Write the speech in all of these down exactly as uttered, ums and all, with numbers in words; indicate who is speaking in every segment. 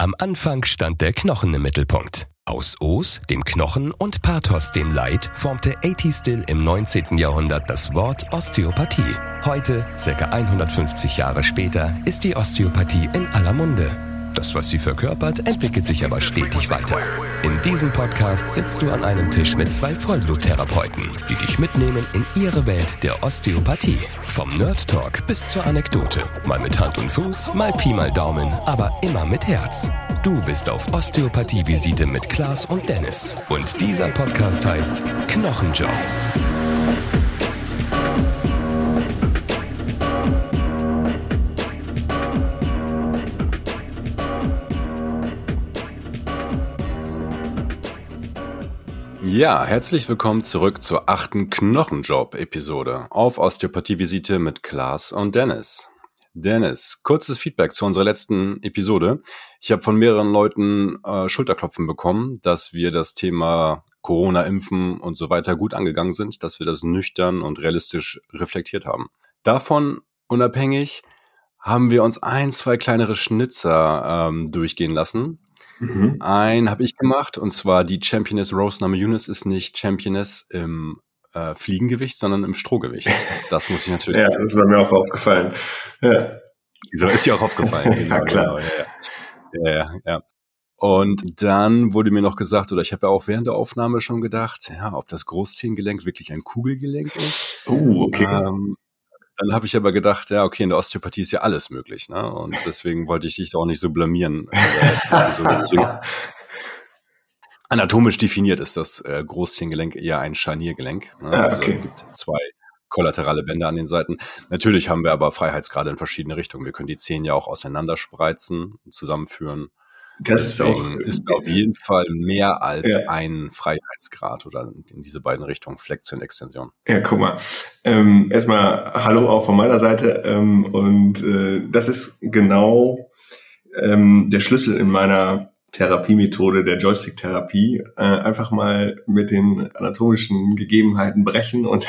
Speaker 1: Am Anfang stand der Knochen im Mittelpunkt. Aus Os, dem Knochen, und Pathos, dem Leid, formte A T Still im neunzehnten Jahrhundert das Wort Osteopathie. Heute, ca. hundertfünfzig Jahre später, ist die Osteopathie in aller Munde. Das, was sie verkörpert, entwickelt sich aber stetig weiter. In diesem Podcast sitzt du an einem Tisch mit zwei Vollbluttherapeuten, die dich mitnehmen in ihre Welt der Osteopathie. Vom Nerd Talk bis zur Anekdote. Mal mit Hand und Fuß, mal Pi mal Daumen, aber immer mit Herz. Du bist auf Osteopathie-Visite mit Klaas und Dennis. Und dieser Podcast heißt Knochenjob.
Speaker 2: Ja, herzlich willkommen zurück zur achten Knochenjob-Episode auf Osteopathie-Visite mit Klaas und Dennis. Dennis, kurzes Feedback zu unserer letzten Episode. Ich habe von mehreren Leuten äh, Schulterklopfen bekommen, dass wir das Thema Corona, Impfen und so weiter gut angegangen sind, dass wir das nüchtern und realistisch reflektiert haben. Davon unabhängig haben wir uns ein, zwei kleinere Schnitzer ähm, durchgehen lassen. Mhm. Einen habe ich gemacht, und zwar die Championess Rose Namajunas ist nicht Championess im äh, Fliegengewicht, sondern im Strohgewicht. Das muss ich natürlich...
Speaker 3: Ja, das war mir auch aufgefallen. Ja.
Speaker 2: So ist dir auch aufgefallen. Genau,
Speaker 3: ja, klar.
Speaker 2: Genau, ja, ja, ja, ja. Und dann wurde mir noch gesagt, oder ich habe ja auch während der Aufnahme schon gedacht, ja, ob das Großzehengelenk wirklich ein Kugelgelenk ist.
Speaker 3: Oh, okay.
Speaker 2: Ähm, Dann habe ich aber gedacht, ja, okay, in der Osteopathie ist ja alles möglich, ne? Und deswegen wollte ich dich da auch nicht so blamieren. Also, anatomisch definiert ist das äh, Großzehengelenk eher ein Scharniergelenk. Ne?
Speaker 3: Ah,
Speaker 2: Also
Speaker 3: okay.
Speaker 2: es gibt zwei kollaterale Bänder an den Seiten. Natürlich haben wir aber Freiheitsgrade in verschiedene Richtungen. Wir können die Zehen ja auch auseinanderspreizen, zusammenführen.
Speaker 3: Das
Speaker 2: Deswegen
Speaker 3: ist, auch,
Speaker 2: ist auf jeden Fall mehr als
Speaker 3: ja.
Speaker 2: ein Freiheitsgrad oder in diese beiden Richtungen, Flexion, Extension.
Speaker 3: Ja, guck mal. Ähm, erstmal Hallo auch von meiner Seite. Ähm, und äh, das ist genau ähm, der Schlüssel in meiner Therapiemethode, der Joystick-Therapie. Äh, einfach mal mit den anatomischen Gegebenheiten brechen und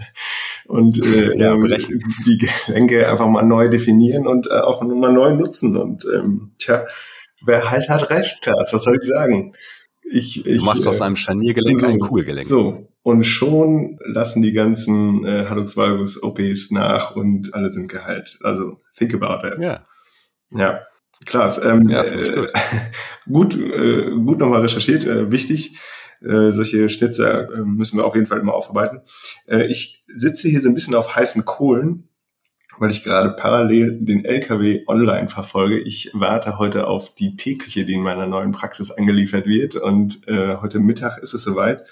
Speaker 3: und äh,
Speaker 2: ja,
Speaker 3: ähm, die Gelenke einfach mal neu definieren und äh, auch mal neu nutzen. Und ähm, tja, wer halt hat recht, Klaas, was soll ich sagen? Ich, ich,
Speaker 2: du machst aus einem Scharniergelenk
Speaker 3: so,
Speaker 2: ein Kugelgelenk.
Speaker 3: So, und schon lassen die ganzen äh, Hallux Valgus O Ps nach und alle sind geheilt. Also, think about it.
Speaker 2: Ja.
Speaker 3: Ja, Klaas. Ähm,
Speaker 2: ja, äh, gut.
Speaker 3: gut, äh, gut nochmal recherchiert, äh, wichtig. Äh, solche Schnitzer äh, müssen wir auf jeden Fall immer aufarbeiten. Äh, ich sitze hier so ein bisschen auf heißen Kohlen, weil ich gerade parallel den L K W online verfolge. Ich warte heute auf die Teeküche, die in meiner neuen Praxis angeliefert wird. Und äh, heute Mittag ist es soweit.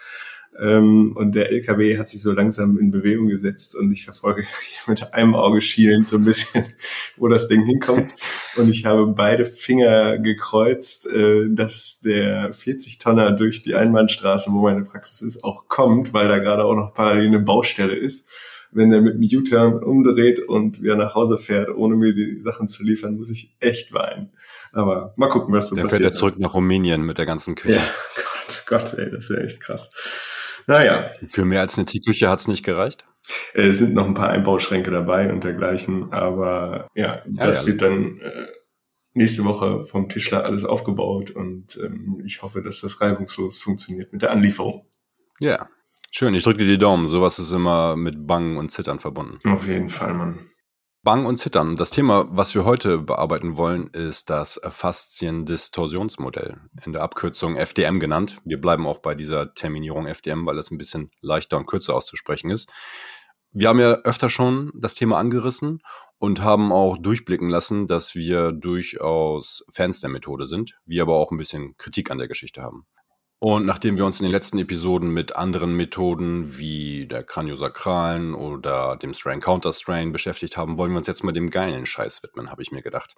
Speaker 3: Ähm, und der L K W hat sich so langsam in Bewegung gesetzt. Und ich verfolge mit einem Auge schielend so ein bisschen, wo das Ding hinkommt. Und ich habe beide Finger gekreuzt, äh, dass der vierzig-Tonner durch die Einbahnstraße, wo meine Praxis ist, auch kommt, weil da gerade auch noch parallel eine Baustelle ist. Wenn er mit dem U-Turn umdreht und wieder nach Hause fährt, ohne mir die Sachen zu liefern, muss ich echt weinen. Aber mal gucken, was so
Speaker 2: Der
Speaker 3: passiert.
Speaker 2: Der fährt ja zurück nach Rumänien mit der ganzen Küche.
Speaker 3: Ja, Gott, Gott, ey, das wäre echt krass. Naja.
Speaker 2: Für mehr als eine Teeküche hat's nicht gereicht?
Speaker 3: Es sind noch ein paar Einbauschränke dabei und dergleichen, aber ja, ja das ja, wird dann äh, nächste Woche vom Tischler alles aufgebaut und ähm, ich hoffe, dass das reibungslos funktioniert mit der Anlieferung.
Speaker 2: Ja. Schön, ich drücke dir die Daumen. Sowas ist immer mit Bangen und Zittern verbunden.
Speaker 3: Auf jeden Fall, Mann.
Speaker 2: Bangen und Zittern. Das Thema, was wir heute bearbeiten wollen, ist das Fasziendistorsionsmodell. In der Abkürzung F D M genannt. Wir bleiben auch bei dieser Terminierung F D M, weil es ein bisschen leichter und kürzer auszusprechen ist. Wir haben ja öfter schon das Thema angerissen und haben auch durchblicken lassen, dass wir durchaus Fans der Methode sind, wir aber auch ein bisschen Kritik an der Geschichte haben. Und nachdem wir uns in den letzten Episoden mit anderen Methoden wie der Kraniosakralen oder dem Strain-Counter-Strain beschäftigt haben, wollen wir uns jetzt mal dem geilen Scheiß widmen, habe ich mir gedacht.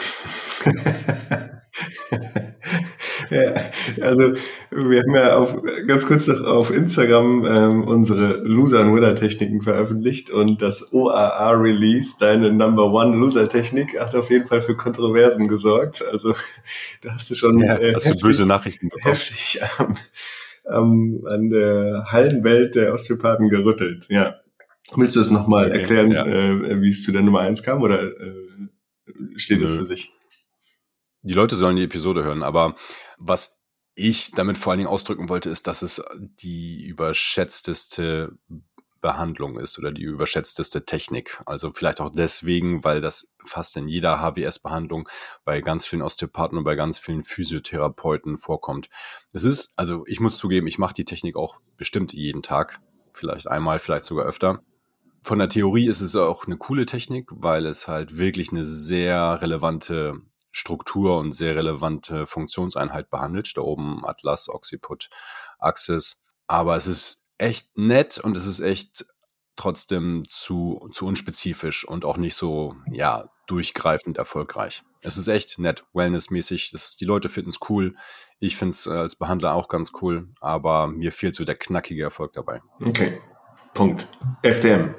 Speaker 3: Ja, also wir haben ja auf, ganz kurz noch auf Instagram ähm, unsere Loser- und Winner-Techniken veröffentlicht und das O A A-Release, deine Number One Loser-Technik, hat auf jeden Fall für Kontroversen gesorgt. Also da hast du schon
Speaker 2: ja,
Speaker 3: äh,
Speaker 2: hast
Speaker 3: heftig,
Speaker 2: du böse Nachrichten bekommen.
Speaker 3: heftig ähm, ähm, an der Hallenwelt der Osteopathen gerüttelt. Ja. Willst du es nochmal
Speaker 2: okay,
Speaker 3: erklären,
Speaker 2: ja.
Speaker 3: äh, wie es zu der Nummer eins kam oder äh, steht
Speaker 2: Nö.
Speaker 3: es für sich?
Speaker 2: die Leute sollen die Episode hören, aber was ich damit vor allen Dingen ausdrücken wollte, ist, dass es die überschätzteste Behandlung ist oder die überschätzteste Technik. Also vielleicht auch deswegen, weil das fast in jeder H W S-Behandlung bei ganz vielen Osteopathen und bei ganz vielen Physiotherapeuten vorkommt. Es ist, also ich muss zugeben, ich mache die Technik auch bestimmt jeden Tag, vielleicht einmal, vielleicht sogar öfter. Von der Theorie ist es auch eine coole Technik, weil es halt wirklich eine sehr relevante Struktur und sehr relevante Funktionseinheit behandelt. Da oben Atlas, Occiput, Axis. Aber es ist echt nett und es ist echt trotzdem zu, zu unspezifisch und auch nicht so, ja, durchgreifend erfolgreich. Es ist echt nett, wellnessmäßig. Das ist, die Leute finden es cool. Ich finde es als Behandler auch ganz cool, aber mir fehlt so der knackige Erfolg dabei.
Speaker 3: Okay, Punkt. F D M.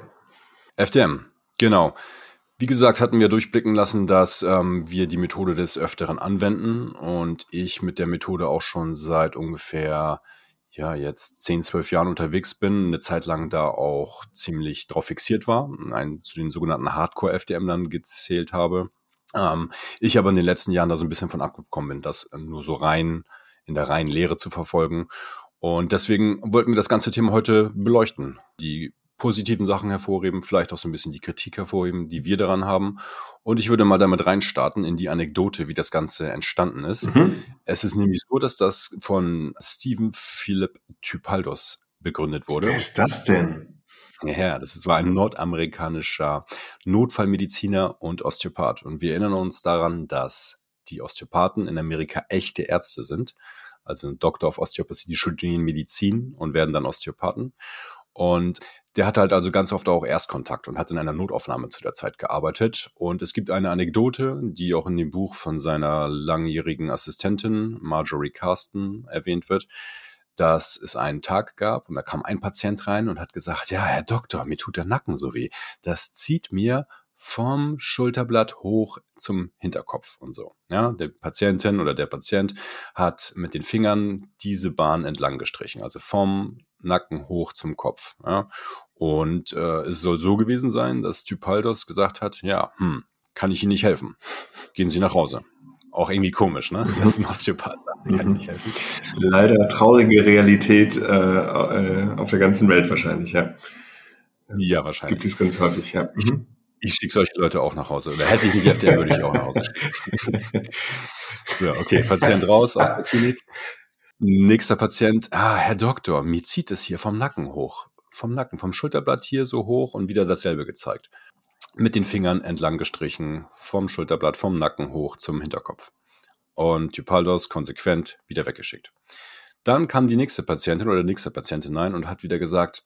Speaker 2: F D M, genau. Wie gesagt, hatten wir durchblicken lassen, dass ähm, wir die Methode des Öfteren anwenden und ich mit der Methode auch schon seit ungefähr, ja, jetzt zehn, zwölf Jahren unterwegs bin, eine Zeit lang da auch ziemlich drauf fixiert war, ein, zu den sogenannten Hardcore-F D M dann gezählt habe. Ähm, ich aber in den letzten Jahren da so ein bisschen von abgekommen bin, das nur so rein in der reinen Lehre zu verfolgen. Und deswegen wollten wir das ganze Thema heute beleuchten. Die positiven Sachen hervorheben, vielleicht auch so ein bisschen die Kritik hervorheben, die wir daran haben. Und ich würde mal damit reinstarten in die Anekdote, wie das Ganze entstanden ist. Mhm. Es ist nämlich so, dass das von Stephen Philip Typaldos begründet wurde.
Speaker 3: Wer ist das denn?
Speaker 2: Ja, das war ein nordamerikanischer Notfallmediziner und Osteopath. Und wir erinnern uns daran, dass die Osteopathen in Amerika echte Ärzte sind. Also ein Doktor of Osteopathy, die studieren Medizin und werden dann Osteopathen. Und der hatte halt also ganz oft auch Erstkontakt und hat in einer Notaufnahme zu der Zeit gearbeitet. Und es gibt eine Anekdote, die auch in dem Buch von seiner langjährigen Assistentin Marjorie Carsten erwähnt wird, dass es einen Tag gab und da kam ein Patient rein und hat gesagt, ja, Herr Doktor, mir tut der Nacken so weh. Das zieht mir vom Schulterblatt hoch zum Hinterkopf und so. Ja, der Patientin oder der Patient hat mit den Fingern diese Bahn entlang gestrichen, also vom Nacken hoch zum Kopf. Ja. Und äh, es soll so gewesen sein, dass Typaldos gesagt hat, ja, hm, kann ich Ihnen nicht helfen. Gehen Sie nach Hause. Auch irgendwie komisch, ne? Das ist ein Osteopath, kann ich nicht helfen.
Speaker 3: Leider traurige Realität äh, äh, auf der ganzen Welt wahrscheinlich, ja.
Speaker 2: Ja, wahrscheinlich.
Speaker 3: Gibt es ganz häufig, ja. Mhm.
Speaker 2: Ich schicke solche Leute auch nach Hause. Oder hätte ich nicht F D M, würde ich auch nach Hause schicken. So, okay, Patient raus aus der Klinik. Nächster Patient, ah, Herr Doktor, mir zieht es hier vom Nacken hoch. Vom Nacken, vom Schulterblatt hier so hoch und wieder dasselbe gezeigt. Mit den Fingern entlang gestrichen, vom Schulterblatt, vom Nacken hoch zum Hinterkopf. Und Typaldos konsequent wieder weggeschickt. Dann kam die nächste Patientin oder die nächste Patientin rein und hat wieder gesagt,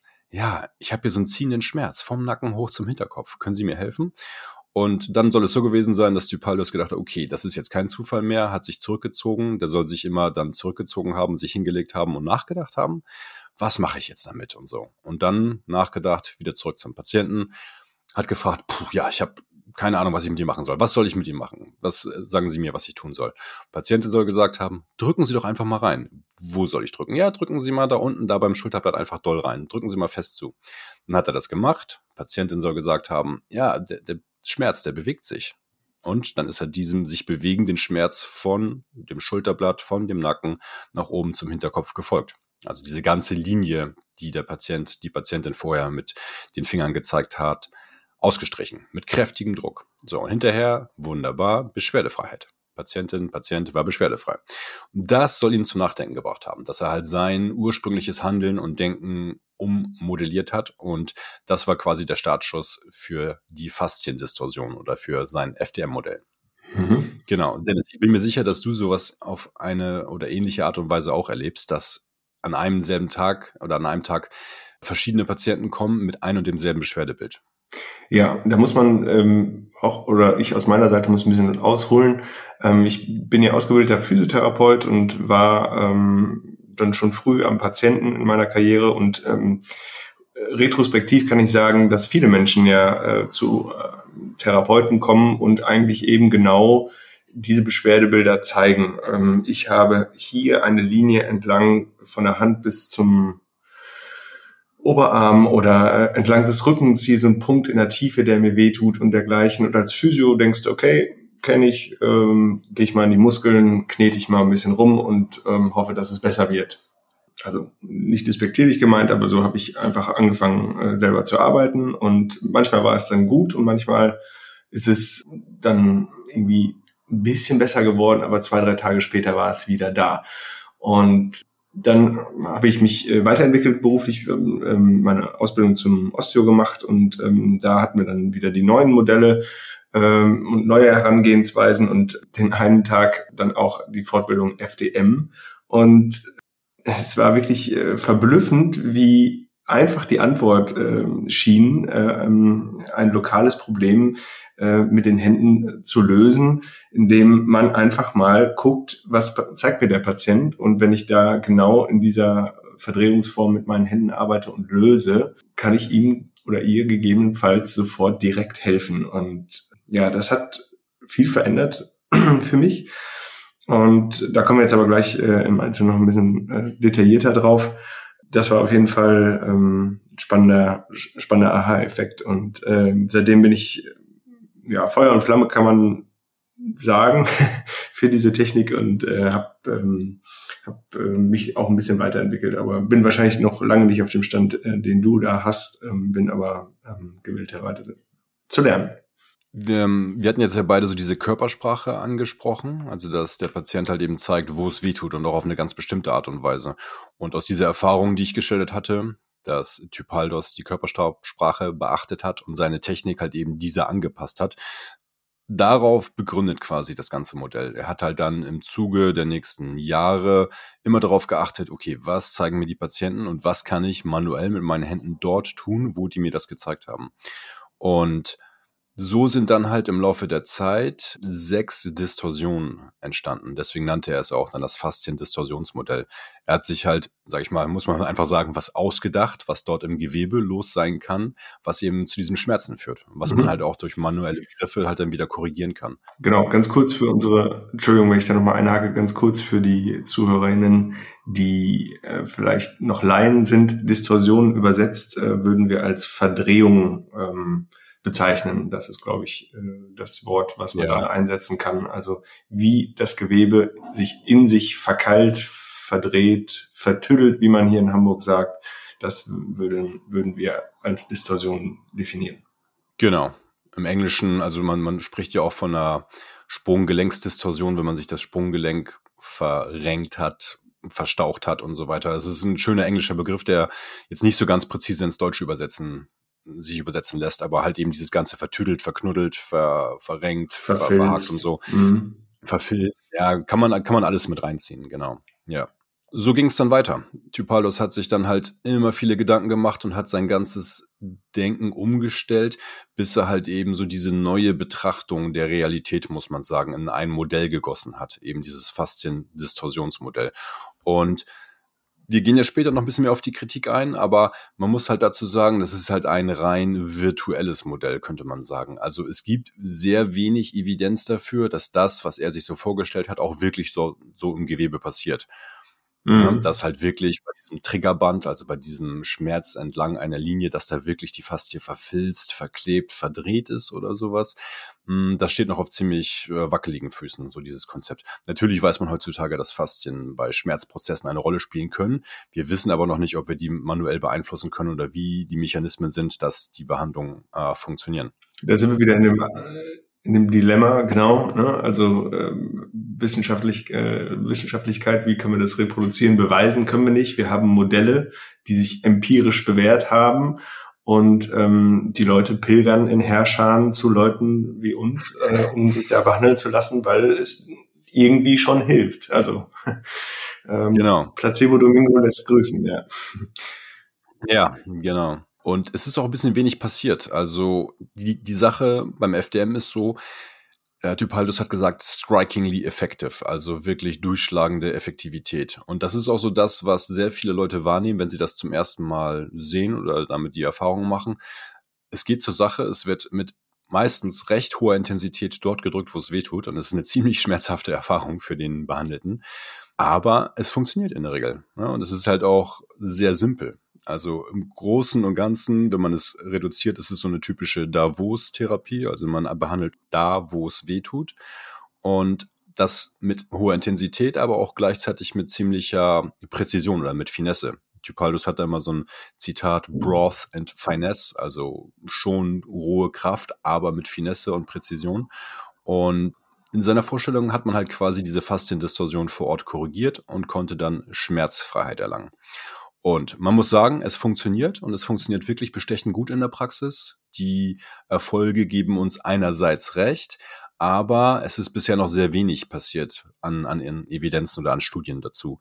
Speaker 2: ja, ich habe hier so einen ziehenden Schmerz vom Nacken hoch zum Hinterkopf. Können Sie mir helfen? Und dann soll es so gewesen sein, dass Typaldos gedacht hat, okay, das ist jetzt kein Zufall mehr, hat sich zurückgezogen. Der soll sich immer dann zurückgezogen haben, sich hingelegt haben und nachgedacht haben. Was mache ich jetzt damit und so? Und dann nachgedacht, wieder zurück zum Patienten, hat gefragt, puh, ja, ich habe keine Ahnung, was ich mit ihm machen soll. Was soll ich mit ihm machen? Was äh, sagen Sie mir, was ich tun soll? Patientin soll gesagt haben, drücken Sie doch einfach mal rein. Wo soll ich drücken? Ja, drücken Sie mal da unten, da beim Schulterblatt einfach doll rein. Drücken Sie mal fest zu. Dann hat er das gemacht. Patientin soll gesagt haben, ja, der, der Schmerz, der bewegt sich. Und dann ist er diesem sich bewegenden Schmerz von dem Schulterblatt, von dem Nacken nach oben zum Hinterkopf gefolgt. Also diese ganze Linie, die der Patient, die Patientin vorher mit den Fingern gezeigt hat, ausgestrichen, mit kräftigem Druck. So, und hinterher, wunderbar, Beschwerdefreiheit. Patientin, Patient war beschwerdefrei. Das soll ihn zum Nachdenken gebracht haben, dass er halt sein ursprüngliches Handeln und Denken ummodelliert hat und das war quasi der Startschuss für die Fasziendistorsion oder für sein F D M-Modell. Mhm. Genau, Dennis, ich bin mir sicher, dass du sowas auf eine oder ähnliche Art und Weise auch erlebst, dass an einem selben Tag oder an einem Tag verschiedene Patienten kommen mit ein und demselben Beschwerdebild.
Speaker 3: Ja, da muss man ähm, auch, oder ich aus meiner Seite muss ein bisschen ausholen. Ähm, ich bin ja ausgebildeter Physiotherapeut und war ähm, dann schon früh am Patienten in meiner Karriere und ähm, retrospektiv kann ich sagen, dass viele Menschen ja äh, zu äh, Therapeuten kommen und eigentlich eben genau diese Beschwerdebilder zeigen. Ähm, ich habe hier eine Linie entlang von der Hand bis zum Oberarm oder entlang des Rückens hier so ein Punkt in der Tiefe, der mir wehtut und dergleichen. Und als Physio denkst du, okay, kenne ich, ähm, gehe ich mal in die Muskeln, knete ich mal ein bisschen rum und ähm, hoffe, dass es besser wird. Also nicht despektierlich gemeint, aber so habe ich einfach angefangen, äh, selber zu arbeiten. Und manchmal war es dann gut und manchmal ist es dann irgendwie ein bisschen besser geworden, aber zwei, drei Tage später war es wieder da. Und dann habe ich mich äh, weiterentwickelt beruflich, ähm, meine Ausbildung zum Osteo gemacht und ähm, da hatten wir dann wieder die neuen Modelle ähm, und neue Herangehensweisen und den einen Tag dann auch die Fortbildung F D M. Und es war wirklich äh, verblüffend, wie einfach die Antwort äh, schien, äh, ein lokales Problem äh, mit den Händen zu lösen, indem man einfach mal guckt, was zeigt mir der Patient, und wenn ich da genau in dieser Verdrehungsform mit meinen Händen arbeite und löse, kann ich ihm oder ihr gegebenenfalls sofort direkt helfen. Und ja, das hat viel verändert für mich. Und da kommen wir jetzt aber gleich äh, im Einzelnen noch ein bisschen äh, detaillierter drauf. Das war auf jeden Fall ähm, spannender, spannender Aha-Effekt. Und äh, seitdem bin ich ja Feuer und Flamme, kann man sagen, für diese Technik und äh, habe ähm, hab, äh, mich auch ein bisschen weiterentwickelt. Aber bin wahrscheinlich noch lange nicht auf dem Stand, äh, den du da hast, ähm, bin aber ähm, gewillt, weiter zu lernen.
Speaker 2: Wir, wir hatten jetzt ja beide so diese Körpersprache angesprochen, also dass der Patient halt eben zeigt, wo es weh tut und auch auf eine ganz bestimmte Art und Weise. Und aus dieser Erfahrung, die ich geschildert hatte, dass Typaldos die Körpersprache beachtet hat und seine Technik halt eben diese angepasst hat, darauf begründet quasi das ganze Modell. Er hat halt dann im Zuge der nächsten Jahre immer darauf geachtet, okay, was zeigen mir die Patienten und was kann ich manuell mit meinen Händen dort tun, wo die mir das gezeigt haben. Und so sind dann halt im Laufe der Zeit sechs Distorsionen entstanden. Deswegen nannte er es auch dann das Faszien-Distorsionsmodell. Er hat sich halt, sag ich mal, muss man einfach sagen, was ausgedacht, was dort im Gewebe los sein kann, was eben zu diesen Schmerzen führt. Was mhm. man halt auch durch manuelle Griffe halt dann wieder korrigieren kann.
Speaker 3: Genau, ganz kurz für unsere, Entschuldigung, wenn ich da nochmal einhake, ganz kurz für die ZuhörerInnen, die äh, vielleicht noch Laien sind. Distorsion übersetzt äh, würden wir als Verdrehung ähm, bezeichnen. Das ist, glaube ich, das Wort, was man ja da einsetzen kann. Also wie das Gewebe sich in sich verkeilt, verdreht, vertüdelt, wie man hier in Hamburg sagt, das würden, würden wir als Distorsion definieren.
Speaker 2: Genau. Im Englischen, also man, man spricht ja auch von einer Sprunggelenksdistorsion, wenn man sich das Sprunggelenk verrenkt hat, verstaucht hat und so weiter. Es ist ein schöner englischer Begriff, der jetzt nicht so ganz präzise ins Deutsche übersetzen sich übersetzen lässt, aber halt eben dieses ganze vertüdelt, verknuddelt, ver, verrenkt, ver, verhakt und so. Mhm. Verfilzt. Ja, kann man, kann man alles mit reinziehen, genau. Ja. So ging es dann weiter. Typaldos hat sich dann halt immer viele Gedanken gemacht und hat sein ganzes Denken umgestellt, bis er halt eben so diese neue Betrachtung der Realität, muss man sagen, in ein Modell gegossen hat. Eben dieses Faszien-Distorsionsmodell. Und wir gehen ja später noch ein bisschen mehr auf die Kritik ein, aber man muss halt dazu sagen, das ist halt ein rein virtuelles Modell, könnte man sagen. Also es gibt sehr wenig Evidenz dafür, dass das, was er sich so vorgestellt hat, auch wirklich so, so im Gewebe passiert. Mhm. Ja, dass halt wirklich bei diesem Triggerband, also bei diesem Schmerz entlang einer Linie, dass da wirklich die Faszie verfilzt, verklebt, verdreht ist oder sowas. Das steht noch auf ziemlich äh, wackeligen Füßen, so dieses Konzept. Natürlich weiß man heutzutage, dass Faszien bei Schmerzprozessen eine Rolle spielen können. Wir wissen aber noch nicht, ob wir die manuell beeinflussen können oder wie die Mechanismen sind, dass die Behandlungen äh, funktionieren.
Speaker 3: Da sind wir wieder in dem, in dem Dilemma, genau. Ne? Also ähm, wissenschaftlich, äh, Wissenschaftlichkeit, wie können wir das reproduzieren? Beweisen können wir nicht. Wir haben Modelle, die sich empirisch bewährt haben. Und ähm, die Leute pilgern in Heerscharen zu Leuten wie uns, äh, um sich da behandeln zu lassen, weil es irgendwie schon hilft. Also ähm,
Speaker 2: genau.
Speaker 3: Placebo Domingo lässt grüßen, ja.
Speaker 2: Ja, genau. Und es ist auch ein bisschen wenig passiert. Also die, die Sache beim F D M ist so, äh, Typaldos hat gesagt, strikingly effective, also wirklich durchschlagende Effektivität. Und das ist auch so das, was sehr viele Leute wahrnehmen, wenn sie das zum ersten Mal sehen oder damit die Erfahrung machen. Es geht zur Sache, es wird mit meistens recht hoher Intensität dort gedrückt, wo es weh tut. Und es ist eine ziemlich schmerzhafte Erfahrung für den Behandelten. Aber es funktioniert in der Regel. Ja, und es ist halt auch sehr simpel. Also im Großen und Ganzen, wenn man es reduziert, ist es so eine typische Davos-Therapie. Also man behandelt da, wo es weh tut. Und das mit hoher Intensität, aber auch gleichzeitig mit ziemlicher Präzision oder mit Finesse. Tupaldus hat da immer so ein Zitat, Broth and Finesse, also schon rohe Kraft, aber mit Finesse und Präzision. Und in seiner Vorstellung hat man halt quasi diese Fasziendistorsion vor Ort korrigiert und konnte dann Schmerzfreiheit erlangen. Und man muss sagen, es funktioniert und es funktioniert wirklich bestechend gut in der Praxis. Die Erfolge geben uns einerseits recht, aber es ist bisher noch sehr wenig passiert an, an Evidenzen oder an Studien dazu.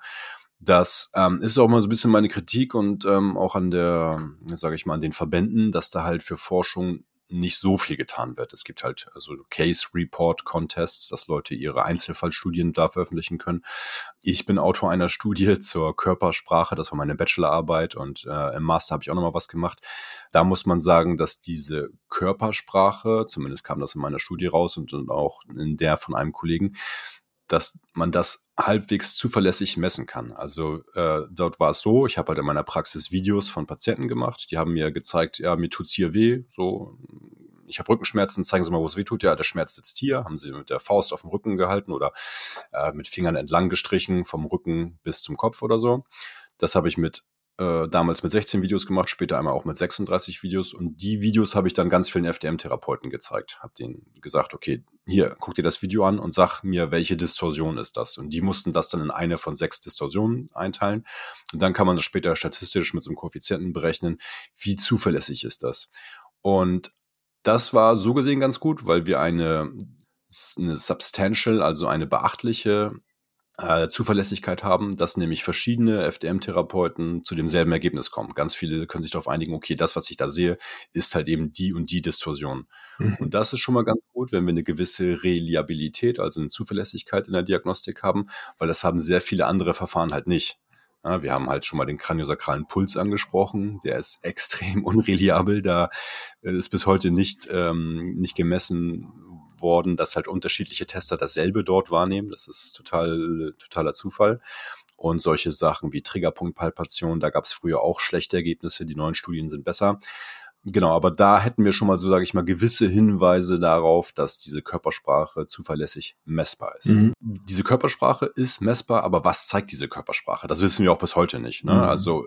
Speaker 2: Das ähm, ist auch mal so ein bisschen meine Kritik und ähm, auch an der, sage ich mal, an den Verbänden, dass da halt für Forschung nicht so viel getan wird. Es gibt halt also Case Report Contests, dass Leute ihre Einzelfallstudien da veröffentlichen können. Ich bin Autor einer Studie zur Körpersprache, das war meine Bachelorarbeit und äh, im Master habe ich auch nochmal was gemacht. Da muss man sagen, dass diese Körpersprache, zumindest kam das in meiner Studie raus und, und auch in der von einem Kollegen, dass man das halbwegs zuverlässig messen kann. Also äh, dort war es so, ich habe halt in meiner Praxis Videos von Patienten gemacht, die haben mir gezeigt, ja, mir tut's hier weh, so, ich habe Rückenschmerzen, zeigen Sie mal, wo es weh tut, ja, der Schmerz sitzt hier, haben sie mit der Faust auf dem Rücken gehalten oder äh, mit Fingern entlang gestrichen, vom Rücken bis zum Kopf oder so. Das habe ich mit äh, damals mit sechzehn Videos gemacht, später einmal auch mit sechsunddreißig Videos und die Videos habe ich dann ganz vielen F D M-Therapeuten gezeigt, habe denen gesagt, okay, hier, guck dir das Video an und sag mir, welche Distorsion ist das? Und die mussten das dann in eine von sechs Distorsionen einteilen. Und dann kann man das später statistisch mit so einem Koeffizienten berechnen, wie zuverlässig ist das. Und das war so gesehen ganz gut, weil wir eine, eine substantial, also eine beachtliche äh, Zuverlässigkeit haben, dass nämlich verschiedene F D M-Therapeuten zu demselben Ergebnis kommen. Ganz viele können sich darauf einigen, okay, das, was ich da sehe, ist halt eben die und die Distorsion. Mhm. Und das ist schon mal ganz gut, wenn wir eine gewisse Reliabilität, also eine Zuverlässigkeit in der Diagnostik haben, weil das haben sehr viele andere Verfahren halt nicht. Ja, wir haben halt schon mal den kraniosakralen Puls angesprochen, der ist extrem unreliabel, da ist bis heute nicht, ähm, nicht gemessen worden, dass halt unterschiedliche Tester dasselbe dort wahrnehmen. Das ist total totaler Zufall. Und solche Sachen wie Triggerpunktpalpation, da gab es früher auch schlechte Ergebnisse. Die neuen Studien sind besser. Genau, aber da hätten wir schon mal so, sage ich mal, gewisse Hinweise darauf, dass diese Körpersprache zuverlässig messbar ist. Mhm. Diese Körpersprache ist messbar, aber was zeigt diese Körpersprache? Das wissen wir auch bis heute nicht. Ne? Mhm. Also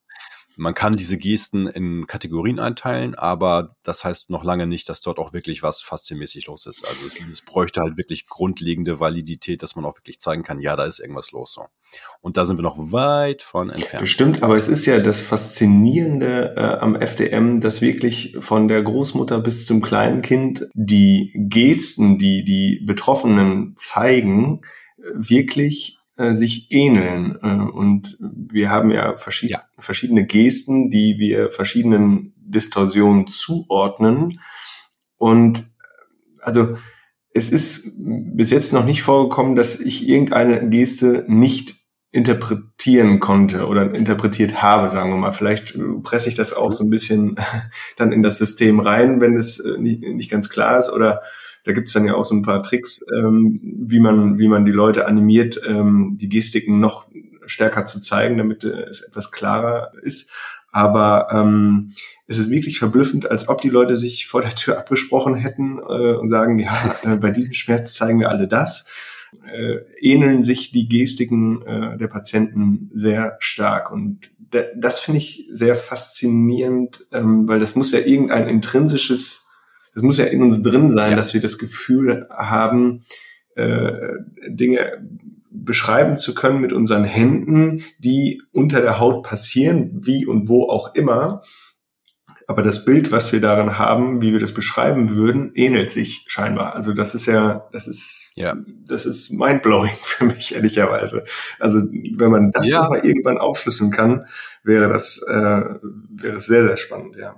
Speaker 2: man kann diese Gesten in Kategorien einteilen, aber das heißt noch lange nicht, dass dort auch wirklich was faszienmäßig los ist. Also es, es bräuchte halt wirklich grundlegende Validität, dass man auch wirklich zeigen kann, ja, da ist irgendwas los. So. Und da sind wir noch weit von entfernt.
Speaker 3: Bestimmt, aber es ist ja das Faszinierende äh, am F D M, dass wirklich von der Großmutter bis zum kleinen Kind die Gesten, die die Betroffenen zeigen, wirklich sich ähneln. Und wir haben ja, verschied- ja verschiedene Gesten, die wir verschiedenen Distorsionen zuordnen. Und also es ist bis jetzt noch nicht vorgekommen, dass ich irgendeine Geste nicht interpretieren konnte oder interpretiert habe, sagen wir mal. Vielleicht presse ich das auch so ein bisschen dann in das System rein, wenn es nicht, nicht ganz klar ist, oder da gibt's dann ja auch so ein paar Tricks, ähm, wie man wie man die Leute animiert, ähm, die Gestiken noch stärker zu zeigen, damit äh, es etwas klarer ist. Aber ähm, es ist wirklich verblüffend, als ob die Leute sich vor der Tür abgesprochen hätten äh, und sagen, ja, äh, bei diesem Schmerz zeigen wir alle das. Äh, ähneln sich die Gestiken äh, der Patienten sehr stark. Und d- das finde ich sehr faszinierend, ähm, weil das muss ja irgendein intrinsisches Es muss ja in uns drin sein, ja, dass wir das Gefühl haben, äh, Dinge beschreiben zu können mit unseren Händen, die unter der Haut passieren, wie und wo auch immer. Aber das Bild, was wir darin haben, wie wir das beschreiben würden, ähnelt sich scheinbar. Also das ist ja, das ist, ja. das ist mindblowing für mich, ehrlicherweise. Also wenn man das ja. nochmal irgendwann aufschlüsseln kann, wäre das, äh, wäre es sehr, sehr spannend, ja.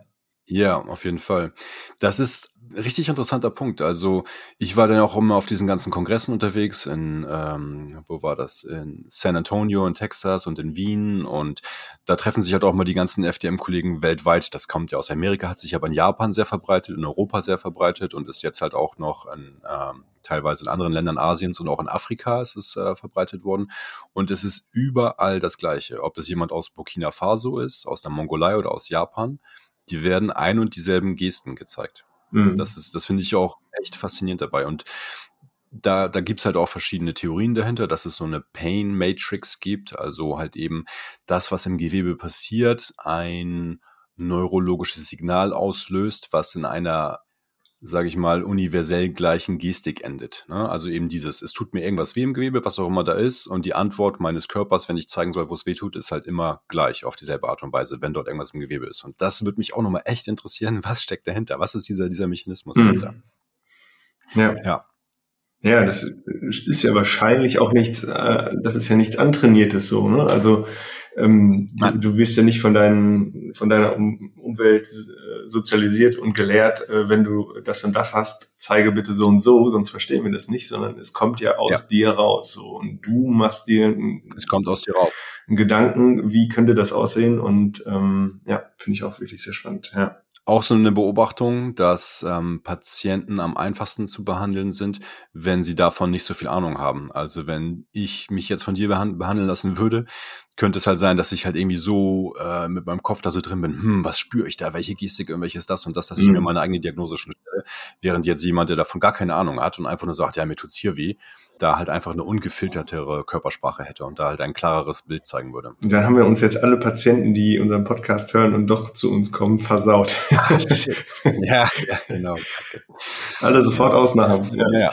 Speaker 2: Ja, auf jeden Fall. Das ist ein richtig interessanter Punkt. Also ich war dann auch immer auf diesen ganzen Kongressen unterwegs in, ähm, wo war das? In San Antonio in Texas und in Wien, und da treffen sich halt auch mal die ganzen F D M-Kollegen weltweit. Das kommt ja aus Amerika, hat sich aber in Japan sehr verbreitet, in Europa sehr verbreitet und ist jetzt halt auch noch in, ähm, teilweise in anderen Ländern Asiens und auch in Afrika ist es äh, verbreitet worden. Und es ist überall das Gleiche. Ob es jemand aus Burkina Faso ist, aus der Mongolei oder aus Japan, die werden ein und dieselben Gesten gezeigt.
Speaker 3: Mhm.
Speaker 2: Das ist, das finde ich auch echt faszinierend dabei. Und da, da gibt's halt auch verschiedene Theorien dahinter, dass es so eine Pain Matrix gibt, also halt eben das, was im Gewebe passiert, ein neurologisches Signal auslöst, was in einer, sage ich mal, universell gleichen Gestik endet. Ne? Also eben dieses, es tut mir irgendwas weh im Gewebe, was auch immer da ist, und die Antwort meines Körpers, wenn ich zeigen soll, wo es weh tut, ist halt immer gleich auf dieselbe Art und Weise, wenn dort irgendwas im Gewebe ist. Und das würde mich auch nochmal echt interessieren, was steckt dahinter? Was ist dieser, dieser Mechanismus dahinter?
Speaker 3: Mhm. Ja.
Speaker 2: Ja.
Speaker 3: Ja, das ist ja wahrscheinlich auch nichts, äh, das ist ja nichts Antrainiertes so, ne? Also ähm, du, du wirst ja nicht von deinen, von deiner um Umwelt äh, sozialisiert und gelehrt, äh, wenn du das und das hast, zeige bitte so und so, sonst verstehen wir das nicht, sondern es kommt ja aus ja. dir raus, so, und du machst dir einen,
Speaker 2: es kommt aus dir raus.
Speaker 3: einen Gedanken, wie könnte das aussehen, und ähm, ja, finde ich auch wirklich sehr spannend, ja.
Speaker 2: Auch so eine Beobachtung, dass ähm, Patienten am einfachsten zu behandeln sind, wenn sie davon nicht so viel Ahnung haben. Also wenn ich mich jetzt von dir behand- behandeln lassen würde, könnte es halt sein, dass ich halt irgendwie so äh, mit meinem Kopf da so drin bin, hm, was spüre ich da, welche Gestik, welches das und das, dass ich
Speaker 3: Mhm.
Speaker 2: mir meine eigene Diagnose schon stelle, während jetzt jemand, der davon gar keine Ahnung hat und einfach nur sagt, ja, mir tut's hier weh, da halt einfach eine ungefiltertere Körpersprache hätte und da halt ein klareres Bild zeigen würde.
Speaker 3: Und dann haben wir uns jetzt alle Patienten, die unseren Podcast hören und doch zu uns kommen, versaut.
Speaker 2: ja, ja, genau. Danke.
Speaker 3: Alle sofort ausmachen. Ja.
Speaker 2: Ja.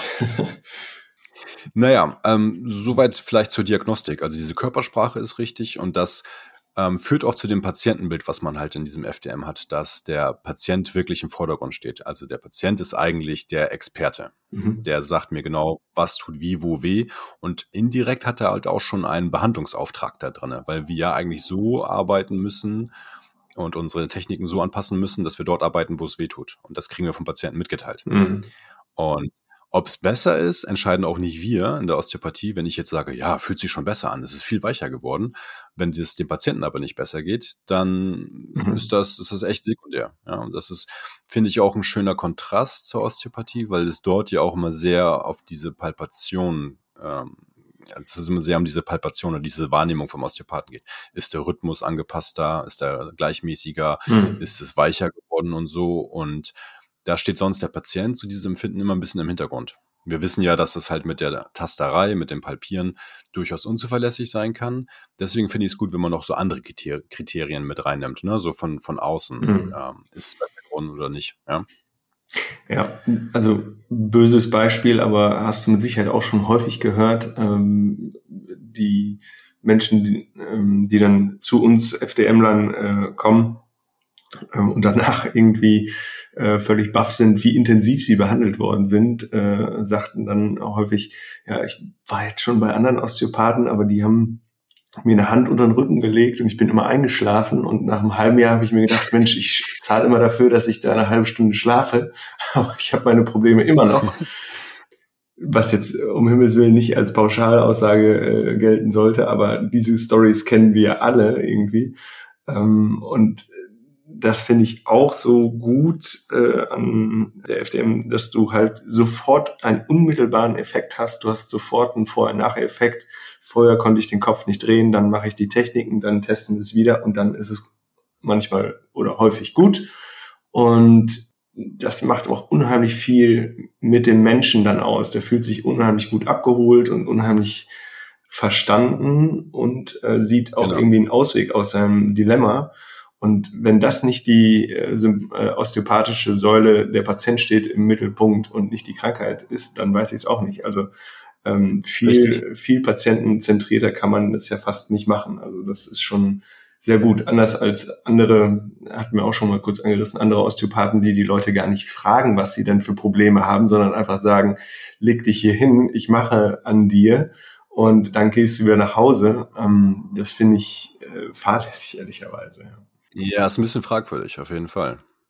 Speaker 2: Naja, ähm, soweit vielleicht zur Diagnostik. Also diese Körpersprache ist richtig, und das ähm, führt auch zu dem Patientenbild, was man halt in diesem F D M hat, dass der Patient wirklich im Vordergrund steht. Also der Patient ist eigentlich der Experte.
Speaker 3: Mhm.
Speaker 2: Der sagt mir genau, was tut wie, wo weh, und indirekt hat er halt auch schon einen Behandlungsauftrag da drin, weil wir ja eigentlich so arbeiten müssen und unsere Techniken so anpassen müssen, dass wir dort arbeiten, wo es weh tut. Und das kriegen wir vom Patienten mitgeteilt.
Speaker 3: Mhm.
Speaker 2: Und ob es besser ist, entscheiden auch nicht wir in der Osteopathie. Wenn ich jetzt sage, ja, fühlt sich schon besser an, es ist viel weicher geworden. Wenn es dem Patienten aber nicht besser geht, dann
Speaker 3: Mhm.
Speaker 2: ist das, ist das echt sekundär. Ja, und das ist, finde ich, auch ein schöner Kontrast zur Osteopathie, weil es dort ja auch immer sehr auf diese Palpation, ähm, ja, es ist immer sehr um diese Palpation und diese Wahrnehmung vom Osteopathen geht. Ist der Rhythmus angepasster? Ist der gleichmäßiger?
Speaker 3: Mhm.
Speaker 2: Ist es weicher geworden und so? Und da steht sonst der Patient zu diesem Empfinden immer ein bisschen im Hintergrund. Wir wissen ja, dass es halt mit der Tasterei, mit dem Palpieren durchaus unzuverlässig sein kann. Deswegen finde ich es gut, wenn man noch so andere Kriterien mit reinnimmt, ne? So von, von außen.
Speaker 3: Mhm.
Speaker 2: Ähm, ist es besser geworden oder nicht? Ja.
Speaker 3: Ja, also böses Beispiel, aber hast du mit Sicherheit auch schon häufig gehört, ähm, die Menschen, die, ähm, die dann zu uns FDMlern äh, kommen ähm, und danach irgendwie äh, völlig baff sind, wie intensiv sie behandelt worden sind, äh, sagten dann auch häufig, ja, ich war jetzt schon bei anderen Osteopathen, aber die haben mir eine Hand unter den Rücken gelegt und ich bin immer eingeschlafen, und nach einem halben Jahr habe ich mir gedacht, Mensch, ich zahle immer dafür, dass ich da eine halbe Stunde schlafe, aber ich habe meine Probleme immer noch, was jetzt um Himmels Willen nicht als Pauschalaussage äh, gelten sollte, aber diese Stories kennen wir alle irgendwie, ähm, und das finde ich auch so gut äh, an der F D M, dass du halt sofort einen unmittelbaren Effekt hast. Du hast sofort einen Vorher-Nachher-Effekt. Vorher konnte ich den Kopf nicht drehen, dann mache ich die Techniken, dann testen wir es wieder, und dann ist es manchmal oder häufig gut. Und das macht auch unheimlich viel mit dem Menschen dann aus. Der fühlt sich unheimlich gut abgeholt und unheimlich verstanden und äh, sieht auch
Speaker 2: Genau.
Speaker 3: irgendwie einen Ausweg aus seinem Dilemma. Und wenn das nicht die äh, äh, osteopathische Säule, der Patient steht im Mittelpunkt und nicht die Krankheit ist, dann weiß ich es auch nicht. Also ähm, viel,
Speaker 2: Richtig.
Speaker 3: viel patientenzentrierter kann man das ja fast nicht machen. Also das ist schon sehr gut. Anders als andere, hatten wir auch schon mal kurz angerissen, andere Osteopathen, die die Leute gar nicht fragen, was sie denn für Probleme haben, sondern einfach sagen, leg dich hier hin, ich mache an dir. Und dann gehst du wieder nach Hause. Ähm, das finde ich äh, fahrlässig, ehrlicherweise. Ja.
Speaker 2: Ja, ist ein bisschen fragwürdig, auf jeden Fall.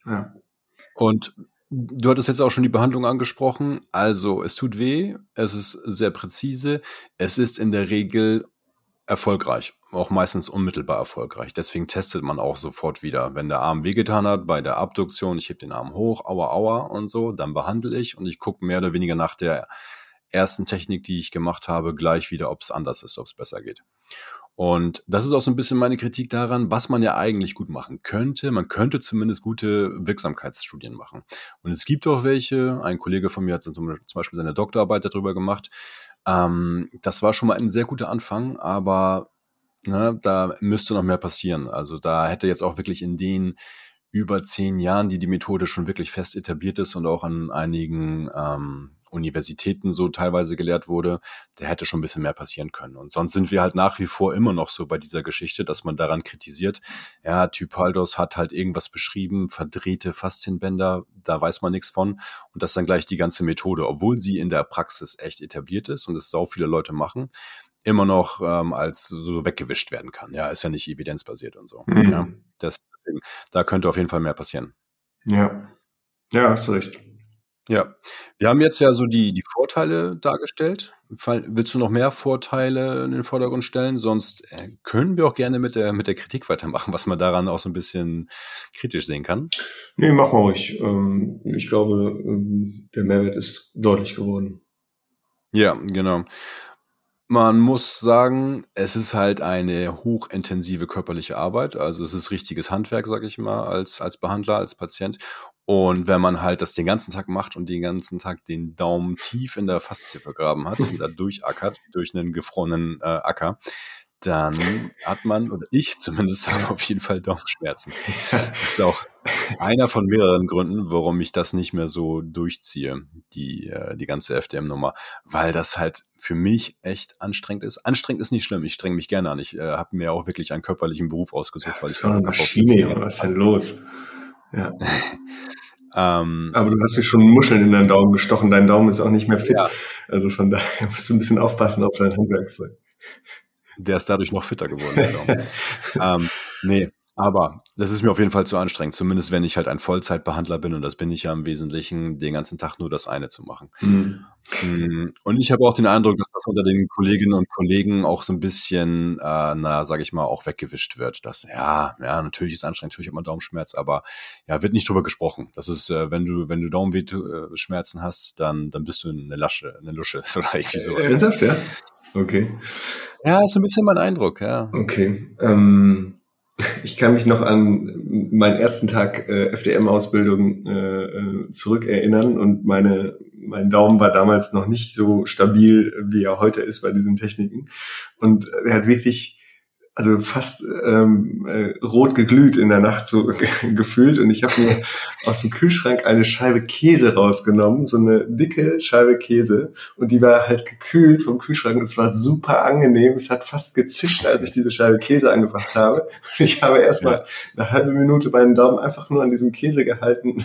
Speaker 3: Ja.
Speaker 2: Und du hattest jetzt auch schon die Behandlung angesprochen. Also es tut weh, es ist sehr präzise, es ist in der Regel erfolgreich, auch meistens unmittelbar erfolgreich. Deswegen testet man auch sofort wieder. Wenn der Arm wehgetan hat, bei der Abduktion, ich heb den Arm hoch, aua, aua und so, dann behandle ich und ich gucke mehr oder weniger nach der ersten Technik, die ich gemacht habe, gleich wieder, ob es anders ist, ob es besser geht. Und das ist auch so ein bisschen meine Kritik daran, was man ja eigentlich gut machen könnte. Man könnte zumindest gute Wirksamkeitsstudien machen. Und es gibt auch welche. Ein Kollege von mir hat zum Beispiel seine Doktorarbeit darüber gemacht. Ähm, das war schon mal ein sehr guter Anfang, aber ne, da müsste noch mehr passieren. Also da hätte jetzt auch wirklich in den über zehn Jahren, die die Methode schon wirklich fest etabliert ist und auch an einigen ähm, Universitäten so teilweise gelehrt wurde, da hätte schon ein bisschen mehr passieren können. Und sonst sind wir halt nach wie vor immer noch so bei dieser Geschichte, dass man daran kritisiert, ja, Typaldos hat halt irgendwas beschrieben, verdrehte Faszienbänder, da weiß man nichts von und das dann gleich die ganze Methode, obwohl sie in der Praxis echt etabliert ist und es sau viele Leute machen, immer noch ähm, als so weggewischt werden kann. Ja, ist ja nicht evidenzbasiert und so.
Speaker 3: Mhm.
Speaker 2: Ja, das, deswegen, da könnte auf jeden Fall mehr passieren.
Speaker 3: Ja, ja, hast du recht.
Speaker 2: Ja, wir haben jetzt ja so die, die Vorteile dargestellt. Fall- Willst du noch mehr Vorteile in den Vordergrund stellen? Sonst äh, können wir auch gerne mit der, mit der Kritik weitermachen, was man daran auch so ein bisschen kritisch sehen kann.
Speaker 3: Nee, mach mal ruhig. Ähm, ich glaube, ähm, der Mehrwert ist deutlich geworden.
Speaker 2: Ja, genau. Man muss sagen, es ist halt eine hochintensive körperliche Arbeit. Also es ist richtiges Handwerk, sag ich mal, als, als Behandler, als Patient. Und wenn man halt das den ganzen Tag macht und den ganzen Tag den Daumen tief in der Faszie vergraben hat und da durchackert, durch einen gefrorenen äh, Acker, dann hat man, oder ich zumindest, habe auf jeden Fall Daumenschmerzen. Das ist auch einer von mehreren Gründen, warum ich das nicht mehr so durchziehe, die, äh, die ganze F D M-Nummer, weil das halt für mich echt anstrengend ist. Anstrengend ist nicht schlimm, ich streng mich gerne an. Ich äh, habe mir auch wirklich einen körperlichen Beruf ausgesucht, weil ich
Speaker 3: So eine
Speaker 2: keinen Bock auf
Speaker 3: Maschine,
Speaker 2: Sitzen
Speaker 3: Junge,
Speaker 2: habe.
Speaker 3: was ist denn los? Ja.
Speaker 2: Ähm,
Speaker 3: Aber du hast dir schon Muscheln in deinen Daumen gestochen, dein Daumen ist auch nicht mehr fit.
Speaker 2: Ja.
Speaker 3: Also von daher musst du ein bisschen aufpassen auf dein Handwerkszeug.
Speaker 2: Der ist dadurch noch fitter geworden, der Daumen. ähm, nee, aber das ist mir auf jeden Fall zu anstrengend, zumindest wenn ich halt ein Vollzeitbehandler bin und das bin ich ja im Wesentlichen, den ganzen Tag nur das eine zu machen.
Speaker 3: Mhm.
Speaker 2: Mm, Und ich habe auch den Eindruck, dass das unter den Kolleginnen und Kollegen auch so ein bisschen, äh, na, sage ich mal, auch weggewischt wird. Dass, ja, ja, natürlich ist es anstrengend, natürlich hat man Daumenschmerz, aber ja, wird nicht drüber gesprochen. Das ist, äh, wenn du, wenn du Daumenweh-Schmerzen hast, dann, dann bist du eine Lasche, eine Lusche oder irgendwie sowas.
Speaker 3: Ernsthaft, ja? Okay.
Speaker 2: Ja, ist so ein bisschen mein Eindruck, ja.
Speaker 3: Okay. Ähm, ich kann mich noch an meinen ersten Tag äh, F D M-Ausbildung äh, äh, zurückerinnern und meine mein Daumen war damals noch nicht so stabil, wie er heute ist bei diesen Techniken. Und er hat wirklich, also fast ähm, äh, rot geglüht in der Nacht so ge- gefühlt. Und ich habe mir aus dem Kühlschrank eine Scheibe Käse rausgenommen, so eine dicke Scheibe Käse. Und die war halt gekühlt vom Kühlschrank. Es war super angenehm. Es hat fast gezischt, als ich diese Scheibe Käse angefasst habe. Und ich habe erstmal eine halbe Minute meinen Daumen einfach nur an diesem Käse gehalten,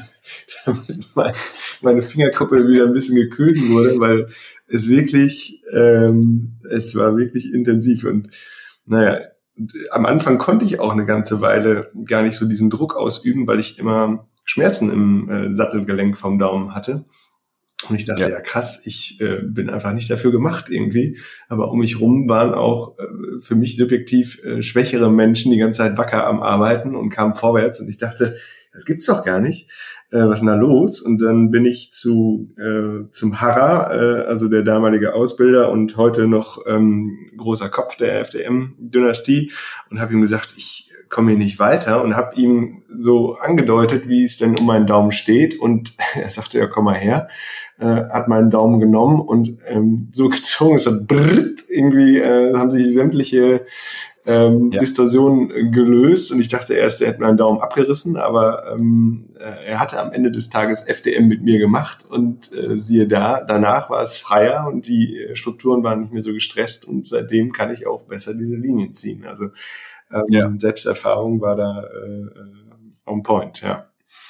Speaker 3: damit mein, meine Fingerkuppe wieder ein bisschen gekühlt wurde, weil es wirklich, ähm, es war wirklich intensiv. Und naja, am Anfang konnte ich auch eine ganze Weile gar nicht so diesen Druck ausüben, weil ich immer Schmerzen im äh, Sattelgelenk vom Daumen hatte. Und ich dachte, ja,
Speaker 2: Ja.
Speaker 3: ja krass, ich äh, bin einfach nicht dafür gemacht irgendwie. Aber um mich rum waren auch äh, für mich subjektiv äh, schwächere Menschen die ganze Zeit wacker am Arbeiten und kamen vorwärts. Und ich dachte, das gibt's doch gar nicht. Äh, was ist denn da los? Und dann bin ich zu äh, zum Harrer, äh, also der damalige Ausbilder und heute noch ähm, großer Kopf der F D M-Dynastie, und habe ihm gesagt, ich komme hier nicht weiter, und habe ihm so angedeutet, wie es denn um meinen Daumen steht, und er sagte, ja, komm mal her, äh, hat meinen Daumen genommen und ähm, so gezogen, es hat brrrt, irgendwie äh, haben sich sämtliche ähm,
Speaker 2: Ja.
Speaker 3: Distorsionen äh, gelöst, und ich dachte erst, er hätte meinen Daumen abgerissen, aber ähm, äh, er hatte am Ende des Tages F D M mit mir gemacht, und äh, siehe da, danach war es freier und die äh, Strukturen waren nicht mehr so gestresst, und seitdem kann ich auch besser diese Linien ziehen. Also ähm,
Speaker 2: Ja.
Speaker 3: Selbsterfahrung war da äh, äh, on point, ja.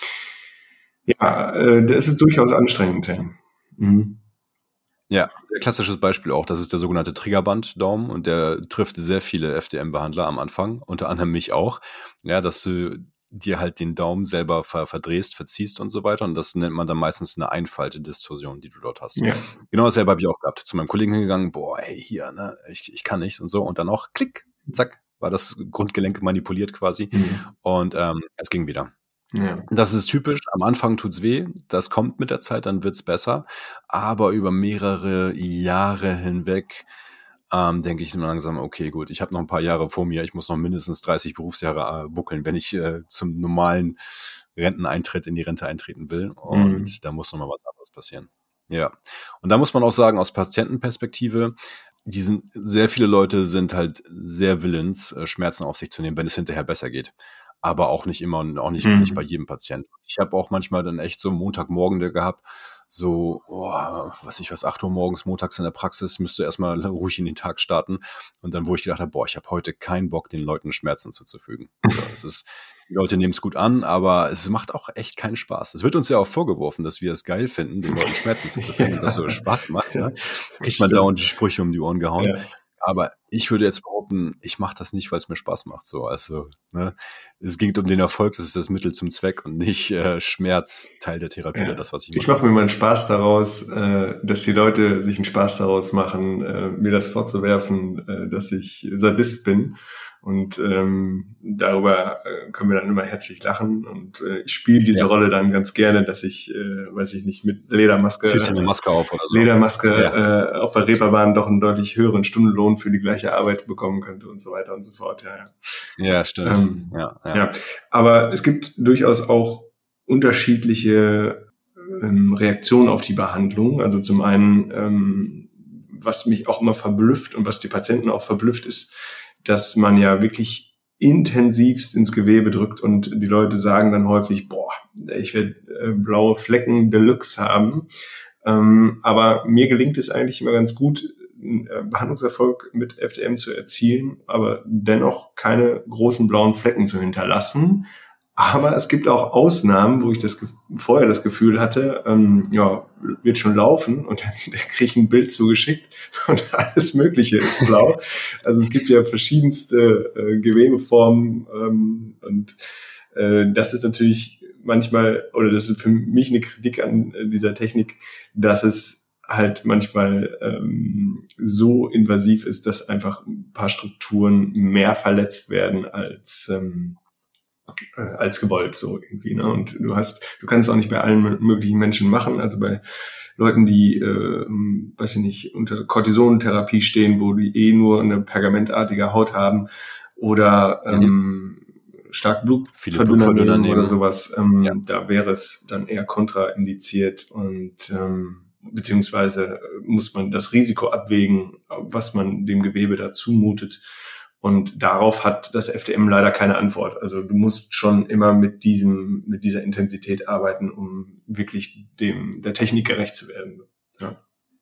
Speaker 3: Ja, äh, das ist durchaus anstrengend, ja. Mhm.
Speaker 2: Ja, sehr klassisches Beispiel auch, das ist der sogenannte Triggerband-Daumen und der trifft sehr viele F D M-Behandler am Anfang, unter anderem mich auch. Ja, dass du dir halt den Daumen selber ver- verdrehst, verziehst und so weiter. Und das nennt man dann meistens eine Einfalte-Distorsion, die du dort hast.
Speaker 3: Ja.
Speaker 2: Genau dasselbe habe ich auch gehabt. Zu meinem Kollegen hingegangen, boah, ey, hier, ne, ich, ich kann nicht und so. Und dann auch klick, zack, war das Grundgelenk manipuliert quasi.
Speaker 3: Mhm.
Speaker 2: Und ähm, es ging wieder.
Speaker 3: Ja.
Speaker 2: Das ist typisch. Am Anfang tut's weh. Das kommt mit der Zeit, dann wird's besser. Aber über mehrere Jahre hinweg ähm, denke ich mir langsam, okay, gut, ich habe noch ein paar Jahre vor mir. Ich muss noch mindestens dreißig Berufsjahre äh, buckeln, wenn ich äh, zum normalen Renteneintritt in die Rente eintreten will. Und
Speaker 3: Mhm.
Speaker 2: da muss noch mal was anderes passieren. Ja. Und da muss man auch sagen, aus Patientenperspektive, die sind, sehr viele Leute sind halt sehr willens, äh, Schmerzen auf sich zu nehmen, wenn es hinterher besser geht. Aber auch nicht immer und auch nicht,
Speaker 3: Mhm.
Speaker 2: nicht bei jedem Patienten. Ich habe auch manchmal dann echt so Montagmorgen gehabt, so, oh, was ich was, acht Uhr morgens, montags in der Praxis, müsste erstmal ruhig in den Tag starten. Und dann, wo ich gedacht habe, boah, ich habe heute keinen Bock, den Leuten Schmerzen zuzufügen. So, es ist, die Leute nehmen es gut an, aber es macht auch echt keinen Spaß. Es wird uns ja auch vorgeworfen, dass wir es geil finden, den Leuten Schmerzen zuzufügen und dass so Spaß macht. Ne? Kriegt man dauernd die Sprüche um die Ohren gehauen.
Speaker 3: Ja.
Speaker 2: Aber ich würde jetzt behaupten, ich mache das nicht, weil es mir Spaß macht. So, also ne, es ging um den Erfolg, das ist das Mittel zum Zweck und nicht äh, Schmerz Teil der Therapie
Speaker 3: Ja.
Speaker 2: oder das, was ich
Speaker 3: Ich
Speaker 2: mache.
Speaker 3: mache mir mal einen Spaß daraus, äh, dass die Leute sich einen Spaß daraus machen, äh, mir das vorzuwerfen, äh, dass ich Sadist bin. Und ähm, darüber äh, können wir dann immer herzlich lachen. Und äh, ich spiele diese
Speaker 2: Ja.
Speaker 3: Rolle dann ganz gerne, dass ich, äh, weiß ich nicht, mit Ledermaske,
Speaker 2: Ziehst du eine Maske auf oder so?
Speaker 3: Ledermaske
Speaker 2: Ja.
Speaker 3: äh, auf der Reeperbahn doch einen deutlich höheren Stundenlohn für die gleiche Arbeit bekommen könnte und so weiter und so fort. Ja, ja.
Speaker 2: Ja, stimmt.
Speaker 3: Ähm,
Speaker 2: ja, ja.
Speaker 3: Ja, aber es gibt durchaus auch unterschiedliche ähm, Reaktionen auf die Behandlung. Also zum einen, ähm, was mich auch immer verblüfft und was die Patienten auch verblüfft, ist, dass man ja wirklich intensivst ins Gewebe drückt und die Leute sagen dann häufig, boah, ich werde äh, blaue Flecken Deluxe haben. Ähm, aber mir gelingt es eigentlich immer ganz gut, einen äh, Behandlungserfolg mit F D M zu erzielen, aber dennoch keine großen blauen Flecken zu hinterlassen. Aber es gibt auch Ausnahmen, wo ich das vorher das Gefühl hatte, ähm, ja, wird schon laufen und dann, dann kriege ich ein Bild zugeschickt und alles Mögliche ist blau. Also es gibt ja verschiedenste äh, Gewebeformen ähm, und äh, das ist natürlich manchmal, oder das ist für mich eine Kritik an äh, dieser Technik, dass es halt manchmal ähm, so invasiv ist, dass einfach ein paar Strukturen mehr verletzt werden als ähm, als gewollt so irgendwie, ne? Und du hast, du kannst es auch nicht bei allen möglichen Menschen machen, also bei Leuten, die, äh, weiß ich nicht, unter Cortisonentherapie stehen, wo die eh nur eine pergamentartige Haut haben oder ähm, mhm. stark Blutverdünner nehmen oder sowas, ähm, ja. Da wäre es dann eher kontraindiziert und ähm, beziehungsweise muss man das Risiko abwägen, was man dem Gewebe da zumutet. Und darauf hat das F D M leider keine Antwort. Also du musst schon immer mit diesem, mit dieser Intensität arbeiten, um wirklich dem, der Technik gerecht zu werden. Ja.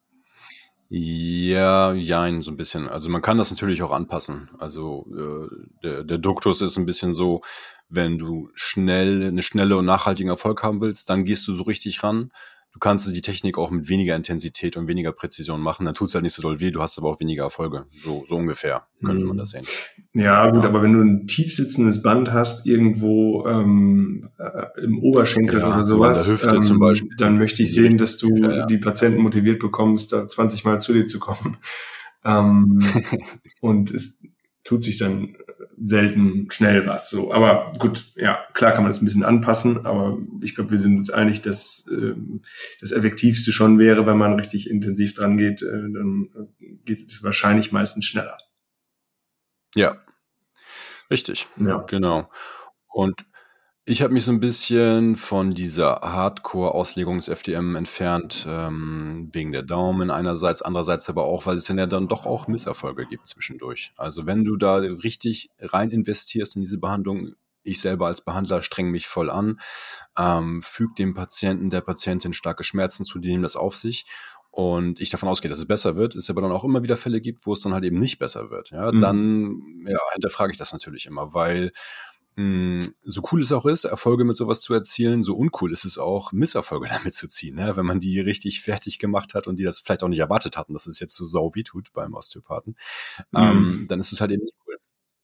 Speaker 2: Ja, jein, so ein bisschen. Also man kann das natürlich auch anpassen. Also äh, der, der Duktus ist ein bisschen so, wenn du schnell, eine schnelle und nachhaltigen Erfolg haben willst, dann gehst du so richtig ran. Du kannst die Technik auch mit weniger Intensität und weniger Präzision machen, dann tut's halt nicht so doll weh, du hast aber auch weniger Erfolge. So, so ungefähr könnte man das sehen.
Speaker 3: Ja, gut, ja. Aber wenn du ein tief sitzendes Band hast, irgendwo ähm, äh, im Oberschenkel ja, oder sowas, so Hüfte ähm, zum Beispiel, dann möchte ich sehen, dass du ja, ja. die Patienten motiviert bekommst, da zwanzig Mal zu dir zu kommen. ähm, und es tut sich dann selten schnell was. So, aber gut, ja, klar kann man das ein bisschen anpassen, aber ich glaube, wir sind uns einig, dass äh, das Effektivste schon wäre, wenn man richtig intensiv dran geht, äh, dann geht es wahrscheinlich meistens schneller.
Speaker 2: Ja, richtig.
Speaker 3: Ja.
Speaker 2: Genau. Und ich habe mich so ein bisschen von dieser Hardcore-Auslegung des F D M entfernt, ähm, wegen der Daumen einerseits, andererseits aber auch, weil es ja dann doch auch Misserfolge gibt zwischendurch. Also wenn du da richtig rein investierst in diese Behandlung, ich selber als Behandler streng mich voll an, ähm, füge dem Patienten, der Patientin starke Schmerzen zu, die nehmen das auf sich. Und ich davon ausgehe, dass es besser wird, es aber dann auch immer wieder Fälle gibt, wo es dann halt eben nicht besser wird. Ja,
Speaker 3: Mhm.
Speaker 2: dann ja, hinterfrage ich das natürlich immer, weil mh, so cool es auch ist, Erfolge mit sowas zu erzielen, so uncool ist es auch, Misserfolge damit zu ziehen. Ne? Wenn man die richtig fertig gemacht hat und die das vielleicht auch nicht erwartet hatten, dass es jetzt so sau weh tut beim Osteopathen,
Speaker 3: Mhm.
Speaker 2: ähm, dann ist es halt eben nicht cool.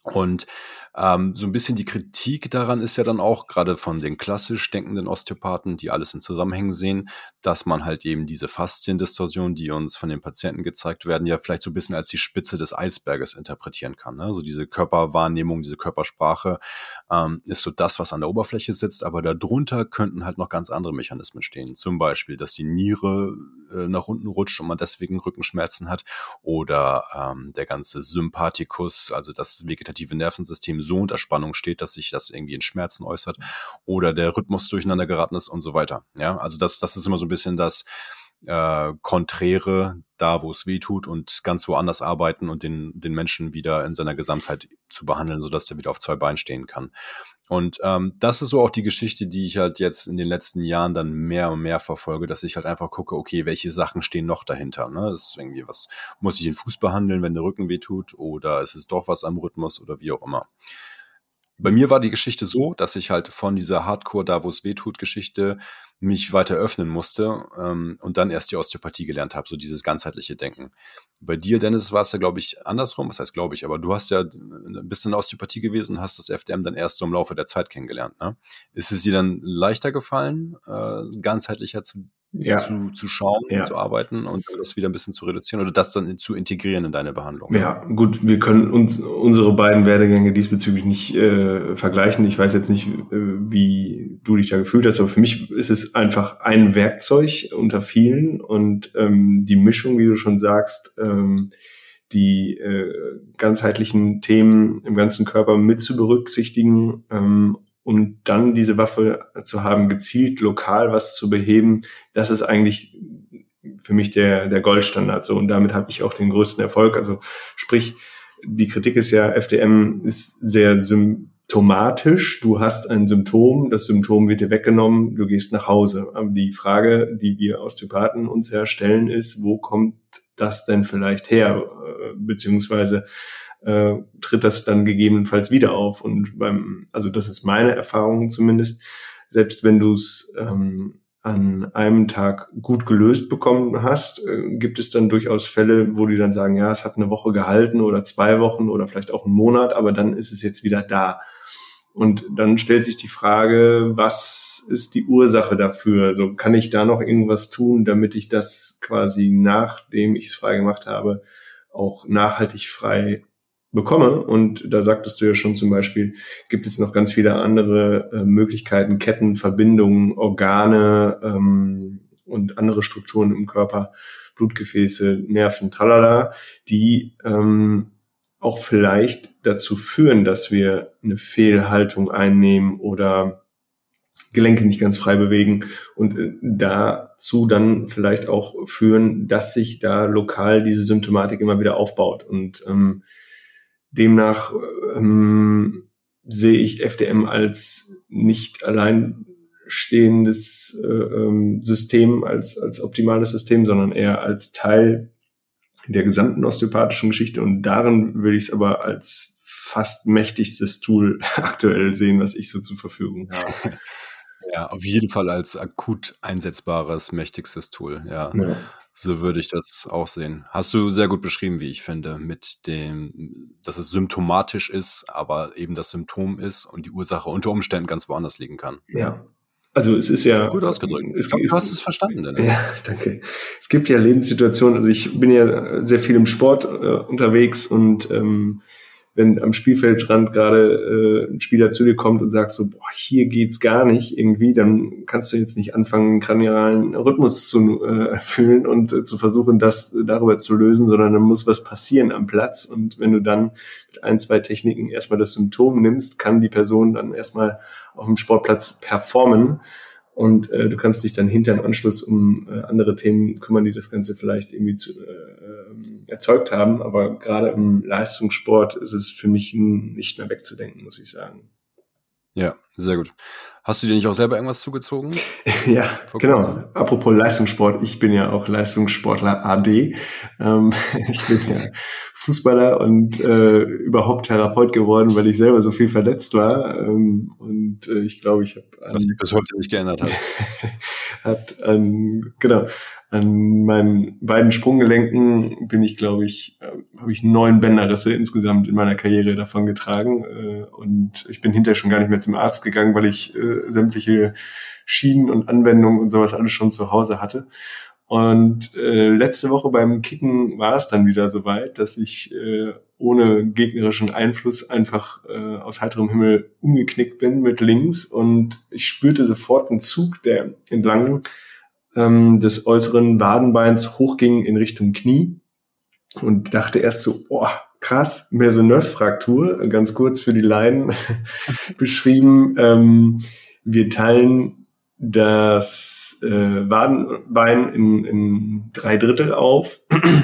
Speaker 2: Und ähm, so ein bisschen die Kritik daran ist ja dann auch, gerade von den klassisch denkenden Osteopathen, die alles in Zusammenhängen sehen, dass man halt eben diese Fasziendistorsion, die uns von den Patienten gezeigt werden, ja vielleicht so ein bisschen als die Spitze des Eisberges interpretieren kann. Ne? Also diese Körperwahrnehmung, diese Körpersprache ähm, ist so das, was an der Oberfläche sitzt, aber darunter könnten halt noch ganz andere Mechanismen stehen. Zum Beispiel, dass die Niere äh, nach unten rutscht und man deswegen Rückenschmerzen hat, oder ähm, der ganze Sympathikus, also das vegetative Nervensystem so unter Spannung steht, dass sich das irgendwie in Schmerzen äußert, oder der Rhythmus durcheinander geraten ist und so weiter. Ja, also das, das ist immer so ein bisschen das äh, Konträre, da wo es weh tut, und ganz woanders arbeiten und den, den Menschen wieder in seiner Gesamtheit zu behandeln, sodass der wieder auf zwei Beinen stehen kann. Und ähm, das ist so auch die Geschichte, die ich halt jetzt in den letzten Jahren dann mehr und mehr verfolge, dass ich halt einfach gucke, okay, welche Sachen stehen noch dahinter? Ne? Das ist irgendwie was, muss ich den Fuß behandeln, wenn der Rücken weh tut, oder ist es doch was am Rhythmus oder wie auch immer. Bei mir war die Geschichte so, dass ich halt von dieser Hardcore, da wo es weh tut, Geschichte mich weiter öffnen musste ähm, und dann erst die Osteopathie gelernt habe, so dieses ganzheitliche Denken. Bei dir, Dennis, war es ja, glaube ich, andersrum. Was heißt, glaube ich, aber du hast ja ein bisschen in der Osteopathie gewesen, hast das F D M dann erst so im Laufe der Zeit kennengelernt. Ne? Ist es dir dann leichter gefallen, äh, ganzheitlicher zu,
Speaker 3: Ja,
Speaker 2: zu, zu schauen,
Speaker 3: ja.
Speaker 2: zu arbeiten und das wieder ein bisschen zu reduzieren oder das dann in, zu integrieren in deine Behandlung?
Speaker 3: Ja, gut, wir können uns unsere beiden Werdegänge diesbezüglich nicht äh, vergleichen. Ich weiß jetzt nicht, äh, wie du dich da gefühlt hast, aber für mich ist es einfach ein Werkzeug unter vielen, und ähm, die Mischung, wie du schon sagst, ähm, die äh, ganzheitlichen Themen im ganzen Körper mit zu berücksichtigen, ähm, und dann diese Waffe zu haben, gezielt lokal was zu beheben, das ist eigentlich für mich der der Goldstandard so, und damit habe ich auch den größten Erfolg. Also sprich, die Kritik ist ja, F D M ist sehr symptomatisch. Du hast ein Symptom, das Symptom wird dir weggenommen, du gehst nach Hause. Aber die Frage, die wir Osteopathen uns ja stellen, ist, wo kommt das denn vielleicht her? Beziehungsweise äh, tritt das dann gegebenenfalls wieder auf? Und beim, also das ist meine Erfahrung zumindest, selbst wenn du es ähm, an einem Tag gut gelöst bekommen hast, äh, gibt es dann durchaus Fälle, wo die dann sagen, ja, es hat eine Woche gehalten oder zwei Wochen oder vielleicht auch einen Monat, aber dann ist es jetzt wieder da. Und dann stellt sich die Frage, was ist die Ursache dafür? Also kann ich da noch irgendwas tun, damit ich das quasi, nachdem ich es frei gemacht habe, auch nachhaltig frei bekomme? Und da sagtest du ja schon, zum Beispiel gibt es noch ganz viele andere äh, Möglichkeiten, Ketten, Verbindungen, Organe ähm, und andere Strukturen im Körper, Blutgefäße, Nerven, tralala, die ähm, auch vielleicht dazu führen, dass wir eine Fehlhaltung einnehmen oder Gelenke nicht ganz frei bewegen, und äh, dazu dann vielleicht auch führen, dass sich da lokal diese Symptomatik immer wieder aufbaut. Und ähm, demnach ähm, sehe ich F D M als nicht allein stehendes äh, ähm, System, als als optimales System, sondern eher als Teil der gesamten osteopathischen Geschichte, und darin würde ich es aber als fast mächtigstes Tool aktuell sehen, was ich so zur Verfügung habe.
Speaker 2: Ja, auf jeden Fall als akut einsetzbares, mächtigstes Tool, ja.
Speaker 3: Ja.
Speaker 2: So würde ich das auch sehen. Hast du sehr gut beschrieben, wie ich finde, mit dem, dass es symptomatisch ist, aber eben das Symptom ist und die Ursache unter Umständen ganz woanders liegen kann.
Speaker 3: Ja. Also es ist ja...
Speaker 2: Gut ausgedrückt.
Speaker 3: Es,
Speaker 2: Ich glaub,
Speaker 3: es,
Speaker 2: du hast es verstanden, Dennis.
Speaker 3: Ja, danke. Es gibt ja Lebenssituationen, also ich bin ja sehr viel im Sport äh, unterwegs, und ähm, wenn am Spielfeldrand gerade äh, ein Spieler zu dir kommt und sagt so, boah, hier geht's gar nicht irgendwie, dann kannst du jetzt nicht anfangen, einen kranialen Rhythmus zu äh, fühlen und äh, zu versuchen, das äh, darüber zu lösen, sondern dann muss was passieren am Platz. Und wenn du dann mit ein, zwei Techniken erstmal das Symptom nimmst, kann die Person dann erstmal auf dem Sportplatz performen. Und äh, du kannst dich dann hinter im Anschluss um äh, andere Themen kümmern, die das Ganze vielleicht irgendwie zu, äh, erzeugt haben. Aber gerade im Leistungssport ist es für mich n- nicht mehr wegzudenken, muss ich sagen.
Speaker 2: Ja, Sehr gut. Hast du dir nicht auch selber irgendwas zugezogen?
Speaker 3: Ja, genau. Apropos Leistungssport, ich bin ja auch Leistungssportler A D. Ähm, ich bin ja Fußballer und äh, überhaupt Therapeut geworden, weil ich selber so viel verletzt war. Ähm, und äh, ich glaube, ich habe
Speaker 2: was sich bis heute nicht geändert hat.
Speaker 3: hat an, genau, an meinen beiden Sprunggelenken bin ich, glaube ich, äh, habe ich neun Bänderrisse insgesamt in meiner Karriere davon getragen. Äh, und ich bin hinterher schon gar nicht mehr zum Arzt gegangen, weil ich äh, sämtliche Schienen und Anwendungen und sowas alles schon zu Hause hatte. Und äh, letzte Woche beim Kicken war es dann wieder soweit, dass ich äh, ohne gegnerischen Einfluss einfach äh, aus heiterem Himmel umgeknickt bin mit links und ich spürte sofort einen Zug, der entlang ähm, des äußeren Wadenbeins hochging in Richtung Knie und dachte erst so, oh, krass, Maisonneuve-Fraktur, ganz kurz für die Laien beschrieben. Ähm, wir teilen das äh, Wadenbein in, in drei Drittel auf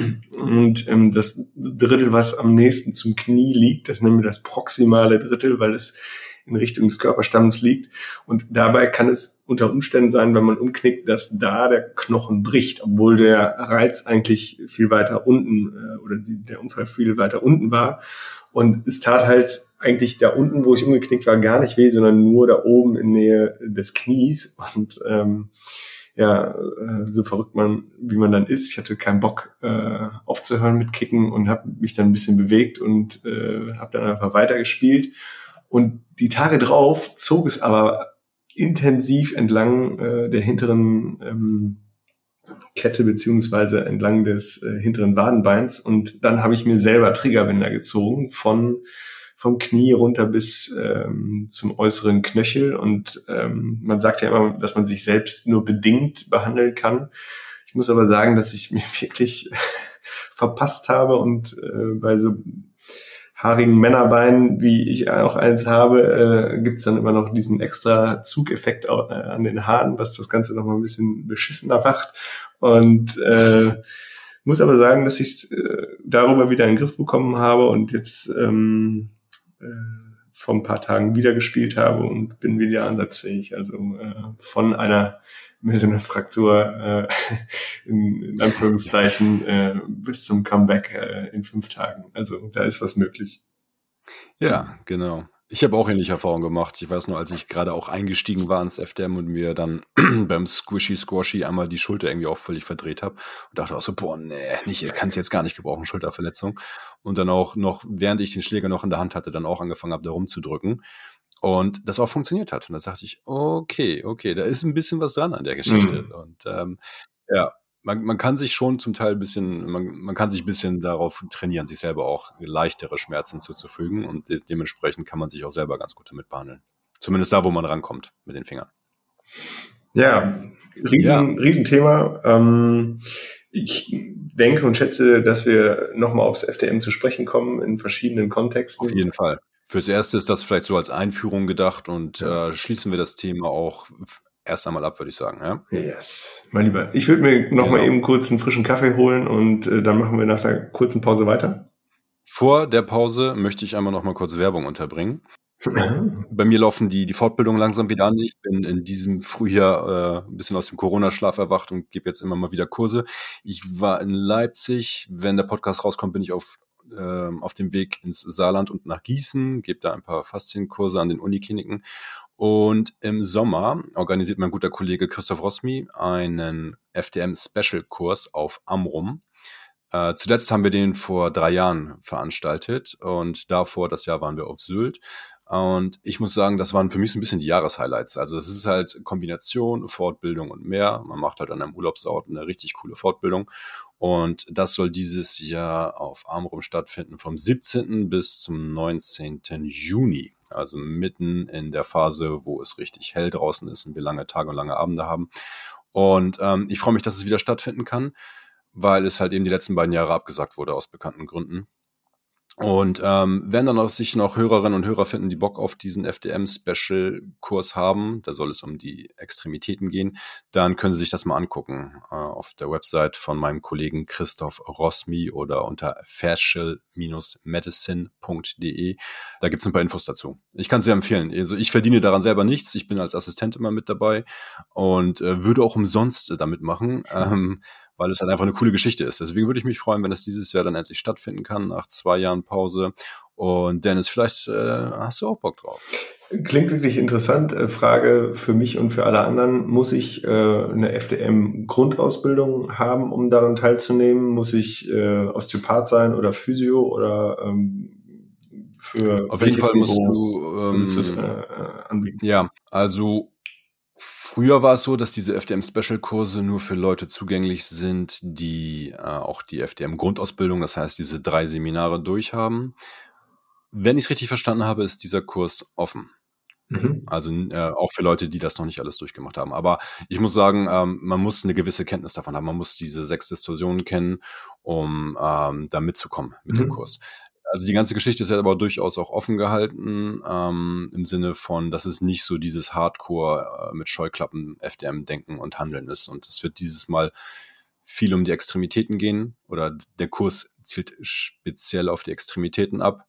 Speaker 3: und ähm, das Drittel, was am nächsten zum Knie liegt, das nennen wir das proximale Drittel, weil es in Richtung des Körperstammens liegt und dabei kann es unter Umständen sein, wenn man umknickt, dass da der Knochen bricht, obwohl der Reiz eigentlich viel weiter unten äh, oder die, der Unfall viel weiter unten war und es tat halt eigentlich da unten, wo ich umgeknickt war, gar nicht weh, sondern nur da oben in Nähe des Knies. Und ähm, ja, äh, so verrückt man, wie man dann ist. Ich hatte keinen Bock äh, aufzuhören mit Kicken und habe mich dann ein bisschen bewegt und äh, habe dann einfach weitergespielt. Und die Tage drauf zog es aber intensiv entlang äh, der hinteren ähm, Kette beziehungsweise entlang des äh, hinteren Wadenbeins. Und dann habe ich mir selber Triggerbänder gezogen von vom Knie runter bis ähm, zum äußeren Knöchel und ähm, man sagt ja immer, dass man sich selbst nur bedingt behandeln kann. Ich muss aber sagen, dass ich mir wirklich verpasst habe und äh, bei so haarigen Männerbeinen, wie ich auch eins habe, äh, gibt's dann immer noch diesen extra Zugeffekt äh, an den Haaren, was das Ganze noch mal ein bisschen beschissener macht und äh, muss aber sagen, dass ich äh, darüber wieder in den Griff bekommen habe und jetzt ähm, vor ein paar Tagen wieder gespielt habe und bin wieder ansatzfähig. Also äh, von einer Maisonneuve-Fraktur äh, in, in Anführungszeichen äh, bis zum Comeback äh, in fünf Tagen. Also da ist was möglich.
Speaker 2: Ja, genau. Ich habe auch ähnliche Erfahrungen gemacht. Ich weiß nur, als ich gerade auch eingestiegen war ins F D M und mir dann beim Squishy Squashy einmal die Schulter irgendwie auch völlig verdreht habe und dachte auch so, boah, nee, nicht, ich kann es jetzt gar nicht gebrauchen, Schulterverletzung. Und dann auch noch, während ich den Schläger noch in der Hand hatte, dann auch angefangen habe, da rumzudrücken. Und das auch funktioniert hat. Und da dachte ich, okay, okay, da ist ein bisschen was dran an der Geschichte. Mhm. Und ähm, ja, Man, man kann sich schon zum Teil ein bisschen, man, man kann sich ein bisschen darauf trainieren, sich selber auch leichtere Schmerzen zuzufügen und de- dementsprechend kann man sich auch selber ganz gut damit behandeln. Zumindest da, wo man rankommt mit den Fingern.
Speaker 3: Ja, riesen, ja. Riesenthema. Ähm, ich denke und schätze, dass wir nochmal aufs F D M zu sprechen kommen in verschiedenen Kontexten.
Speaker 2: Auf jeden Fall. Fürs Erste ist das vielleicht so als Einführung gedacht und ja. äh, schließen wir das Thema auch erst einmal ab, würde ich sagen. Ja?
Speaker 3: Yes, mein Lieber. Ich würde mir noch genau. mal eben kurz einen frischen Kaffee holen und äh, dann machen wir nach der kurzen Pause weiter.
Speaker 2: Vor der Pause möchte ich einmal noch mal kurz Werbung unterbringen. Bei mir laufen die, die Fortbildungen langsam wieder an. Ich bin in diesem Frühjahr äh, ein bisschen aus dem Corona-Schlaf erwacht und gebe jetzt immer mal wieder Kurse. Ich war in Leipzig. Wenn der Podcast rauskommt, bin ich auf äh, auf dem Weg ins Saarland und nach Gießen, gebe da ein paar Faszienkurse an den Unikliniken. Und im Sommer organisiert mein guter Kollege Christoph Rossmi einen F D M-Special-Kurs auf Amrum. Äh, zuletzt haben wir den vor drei Jahren veranstaltet und davor, das Jahr, waren wir auf Sylt. Und ich muss sagen, das waren für mich so ein bisschen die Jahreshighlights. Also es ist halt Kombination, Fortbildung und mehr. Man macht halt an einem Urlaubsort eine richtig coole Fortbildung. Und das soll dieses Jahr auf Amrum stattfinden vom siebzehnten bis zum neunzehnten Juni. Also mitten in der Phase, wo es richtig hell draußen ist und wir lange Tage und lange Abende haben. Und ähm, ich freue mich, dass es wieder stattfinden kann, weil es halt eben die letzten beiden Jahre abgesagt wurde aus bekannten Gründen. Und ähm, wenn dann auch sich noch Hörerinnen und Hörer finden, die Bock auf diesen F D M-Special-Kurs haben, da soll es um die Extremitäten gehen, dann können Sie sich das mal angucken äh, auf der Website von meinem Kollegen Christoph Rossmi oder unter fascial Bindestrich medicine Punkt de. Da gibt's ein paar Infos dazu. Ich kann es sehr empfehlen. Also ich verdiene daran selber nichts. Ich bin als Assistent immer mit dabei und äh, würde auch umsonst äh, damit machen. Ähm, weil es halt einfach eine coole Geschichte ist. Deswegen würde ich mich freuen, wenn es dieses Jahr dann endlich stattfinden kann, nach zwei Jahren Pause. Und Dennis, vielleicht äh, hast du auch Bock drauf.
Speaker 3: Klingt wirklich interessant. Frage für mich und für alle anderen. Muss ich äh, eine F D M-Grundausbildung haben, um daran teilzunehmen? Muss ich äh, Osteopath sein oder Physio oder ähm, für
Speaker 2: Auf jeden Fall musst
Speaker 3: Niveau
Speaker 2: du ähm,
Speaker 3: musst du es äh, anbieten?
Speaker 2: Ja, also früher war es so, dass diese F D M-Special-Kurse nur für Leute zugänglich sind, die äh, auch die F D M-Grundausbildung, das heißt diese drei Seminare durchhaben. Wenn ich es richtig verstanden habe, ist dieser Kurs offen.
Speaker 3: Mhm.
Speaker 2: Also äh, auch für Leute, die das noch nicht alles durchgemacht haben. Aber ich muss sagen, ähm, man muss eine gewisse Kenntnis davon haben. Man muss diese sechs Distorsionen kennen, um ähm, da mitzukommen mit
Speaker 3: Mhm.
Speaker 2: dem Kurs. Also die ganze Geschichte ist ja aber durchaus auch offen gehalten, ähm, im Sinne von, dass es nicht so dieses Hardcore äh, mit Scheuklappen F D M-Denken und Handeln ist. Und es wird dieses Mal viel um die Extremitäten gehen oder der Kurs zielt speziell auf die Extremitäten ab.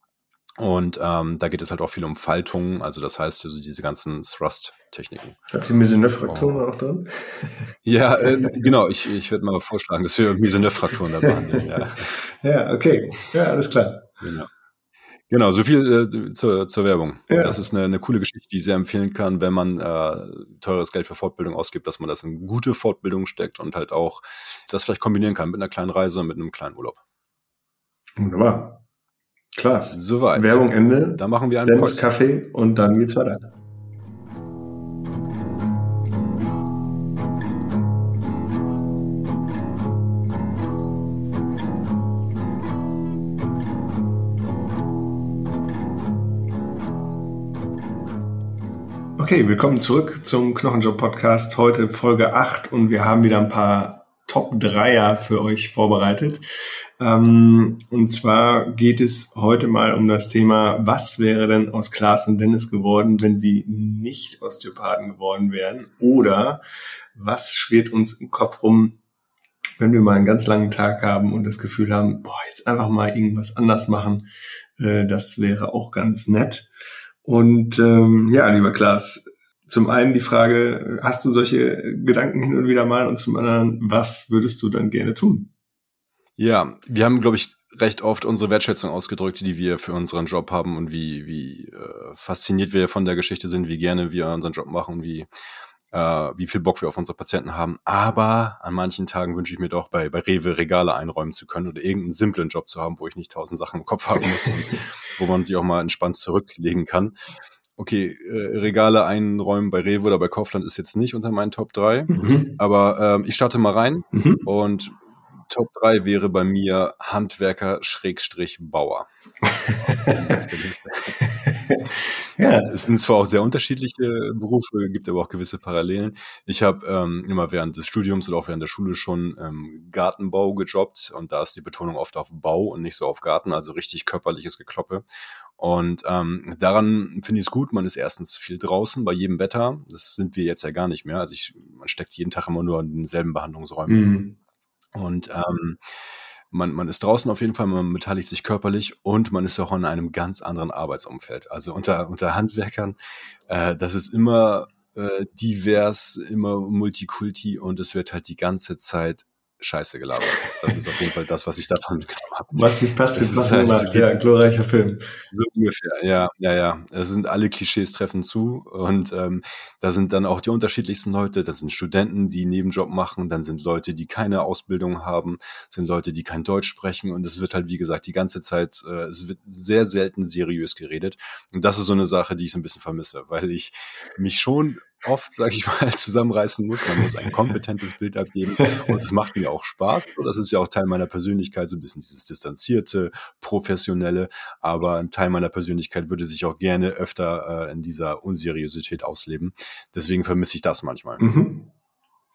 Speaker 2: Und ähm, da geht es halt auch viel um Faltungen, also das heißt also diese ganzen Thrust-Techniken.
Speaker 3: Hat die Meseneux-Fraktion
Speaker 2: Oh.
Speaker 3: auch drin?
Speaker 2: Ja, äh, genau, ich, ich würde mal vorschlagen, dass wir Meseneux-Frakturen da behandeln. Ja.
Speaker 3: Ja, okay. Ja, alles klar.
Speaker 2: Genau. Genau, so viel äh, zur, zur Werbung.
Speaker 3: Ja.
Speaker 2: Das ist eine, eine coole Geschichte, die ich sehr empfehlen kann, wenn man äh, teures Geld für Fortbildung ausgibt, dass man das in gute Fortbildung steckt und halt auch das vielleicht kombinieren kann mit einer kleinen Reise und mit einem kleinen Urlaub.
Speaker 3: Wunderbar. Klaas.
Speaker 2: Soweit.
Speaker 3: Werbung Ende.
Speaker 2: Da machen wir einen
Speaker 3: Dennis
Speaker 2: Päuschen.
Speaker 3: Kaffee und dann geht's weiter. Okay, willkommen zurück zum Knochenjob-Podcast. Heute Folge acht und wir haben wieder ein paar Top-Dreier für euch vorbereitet. Ähm, und zwar geht es heute mal um das Thema, was wäre denn aus Klaas und Dennis geworden, wenn sie nicht Osteopathen geworden wären? Oder was schwirrt uns im Kopf rum, wenn wir mal einen ganz langen Tag haben und das Gefühl haben, boah, jetzt einfach mal irgendwas anders machen, äh, das wäre auch ganz nett. Und ähm, ja, lieber Klaas, zum einen die Frage, hast du solche Gedanken hin und wieder mal? Und zum anderen, was würdest du dann gerne tun?
Speaker 2: Ja, wir haben, glaube ich, recht oft unsere Wertschätzung ausgedrückt, die wir für unseren Job haben und wie wie äh, fasziniert wir von der Geschichte sind, wie gerne wir unseren Job machen, wie äh, wie viel Bock wir auf unsere Patienten haben. Aber an manchen Tagen wünsche ich mir doch, bei bei Rewe Regale einräumen zu können oder irgendeinen simplen Job zu haben, wo ich nicht tausend Sachen im Kopf haben muss und wo man sich auch mal entspannt zurücklegen kann. Okay, äh, Regale einräumen bei Rewe oder bei Kaufland ist jetzt nicht unter meinen Top drei,
Speaker 3: Mhm.
Speaker 2: aber ähm, ich starte mal rein
Speaker 3: Mhm.
Speaker 2: und Top drei wäre bei mir Handwerker Schrägstrich Bauer. Auf der Liste.
Speaker 3: Ja.
Speaker 2: Es sind zwar auch sehr unterschiedliche Berufe, gibt aber auch gewisse Parallelen. Ich habe ähm, immer während des Studiums oder auch während der Schule schon ähm, Gartenbau gejobbt und da ist die Betonung oft auf Bau und nicht so auf Garten, also richtig körperliches Gekloppe. Und ähm, daran finde ich es gut, man ist erstens viel draußen bei jedem Wetter, das sind wir jetzt ja gar nicht mehr, also ich, man steckt jeden Tag immer nur in denselben Behandlungsräumen.
Speaker 3: Mhm.
Speaker 2: Und ähm, man, man ist draußen auf jeden Fall, man beteiligt sich körperlich und man ist auch in einem ganz anderen Arbeitsumfeld. Also unter, unter Handwerkern, äh, das ist immer äh, divers, immer Multikulti und es wird halt die ganze Zeit Scheiße gelabert. Das ist auf jeden Fall das, was ich davon mitgenommen habe.
Speaker 3: Was nicht passt, wird
Speaker 2: Das ist
Speaker 3: Passende
Speaker 2: halt-
Speaker 3: gemacht. Ja, glorreicher Film.
Speaker 2: So ungefähr, ja, ja, ja. Es sind alle Klischees treffen zu und ähm, da sind dann auch die unterschiedlichsten Leute. Das sind Studenten, die einen Nebenjob machen, dann sind Leute, die keine Ausbildung haben, sind Leute, die kein Deutsch sprechen und es wird halt, wie gesagt, die ganze Zeit, äh, es wird sehr selten seriös geredet und das ist so eine Sache, die ich so ein bisschen vermisse, weil ich mich schon oft, sage ich mal, zusammenreißen muss. Man muss ein kompetentes Bild abgeben und es macht mir auch Spaß. Das ist ja auch Teil meiner Persönlichkeit, so ein bisschen dieses distanzierte, professionelle, aber ein Teil meiner Persönlichkeit würde sich auch gerne öfter äh, in dieser Unseriosität ausleben. Deswegen vermisse ich das manchmal.
Speaker 3: Mhm.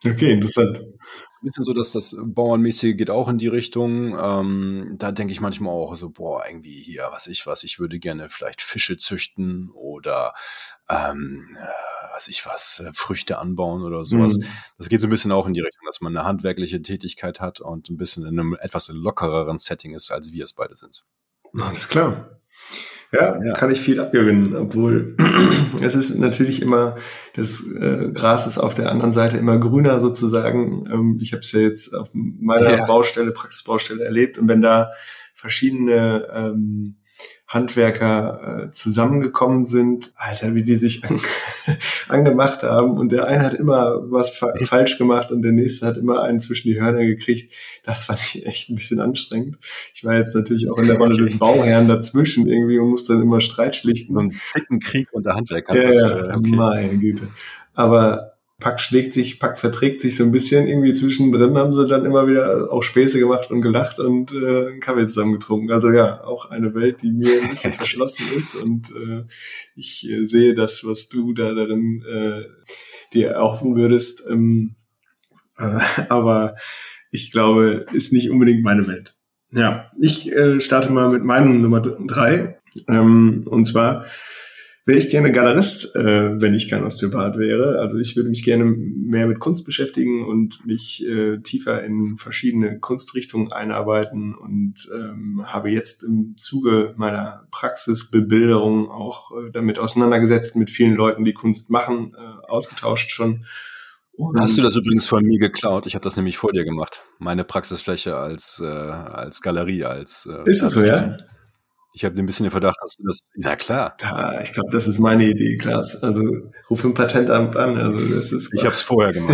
Speaker 3: Okay, interessant.
Speaker 2: Ein bisschen so, dass das Bauernmäßige geht auch in die Richtung. Ähm, da denke ich manchmal auch so, boah, irgendwie hier, was ich was, ich würde gerne vielleicht Fische züchten oder ähm, äh, was ich was, äh, Früchte anbauen oder sowas.
Speaker 3: Mhm.
Speaker 2: Das geht so ein bisschen auch in die Richtung, dass man eine handwerkliche Tätigkeit hat und ein bisschen in einem etwas lockereren Setting ist, als wir es beide sind.
Speaker 3: Alles klar. Ja,
Speaker 2: Ja.
Speaker 3: kann ich viel abgewinnen, obwohl es ist natürlich immer, das äh, Gras ist auf der anderen Seite immer grüner sozusagen. Ähm, ich habe es ja jetzt auf meiner
Speaker 2: Ja.
Speaker 3: Baustelle, Praxisbaustelle erlebt, und wenn da verschiedene ähm, Handwerker äh, zusammengekommen sind, Alter, wie die sich an, angemacht haben, und der eine hat immer was fa-
Speaker 2: Echt?
Speaker 3: falsch gemacht und der nächste hat immer einen zwischen die Hörner gekriegt. Das fand ich echt ein bisschen anstrengend. Ich war jetzt natürlich auch in der Rolle des Bauherrn dazwischen irgendwie und musste dann immer Streit schlichten.
Speaker 2: So ein Zickenkrieg unter Handwerkern.
Speaker 3: Ja,
Speaker 2: das,
Speaker 3: ja,
Speaker 2: äh, okay.
Speaker 3: meine Güte. Aber Pack schlägt sich, Pack verträgt sich so ein bisschen. Irgendwie zwischendrin haben sie dann immer wieder auch Späße gemacht und gelacht und äh, einen Kaffee zusammen getrunken. Also ja, auch eine Welt, die mir ein bisschen verschlossen ist. Und äh, ich äh, sehe das, was du da darin äh, dir erhoffen würdest. Ähm, äh, aber ich glaube, ist nicht unbedingt meine Welt. Ja, ich äh, starte mal mit meinem Nummer drei. Ähm, und zwar wäre ich gerne Galerist, äh, wenn ich kein Osteopath wäre. Also ich würde mich gerne mehr mit Kunst beschäftigen und mich äh, tiefer in verschiedene Kunstrichtungen einarbeiten und ähm, habe jetzt im Zuge meiner Praxisbebilderung auch äh, damit auseinandergesetzt, mit vielen Leuten, die Kunst machen, äh, ausgetauscht schon. Und
Speaker 2: Hast du das übrigens von mir geklaut? Ich habe das nämlich vor dir gemacht. Meine Praxisfläche als äh, als Galerie, als äh,
Speaker 3: ist es so, ja?
Speaker 2: darzustellen. Ich habe ein bisschen den Verdacht, dass du das. Na klar,
Speaker 3: Da, ich glaube, das ist meine Idee, Klaas. Also ruf im Patentamt an. Also das ist.
Speaker 2: ich habe es vorher gemacht.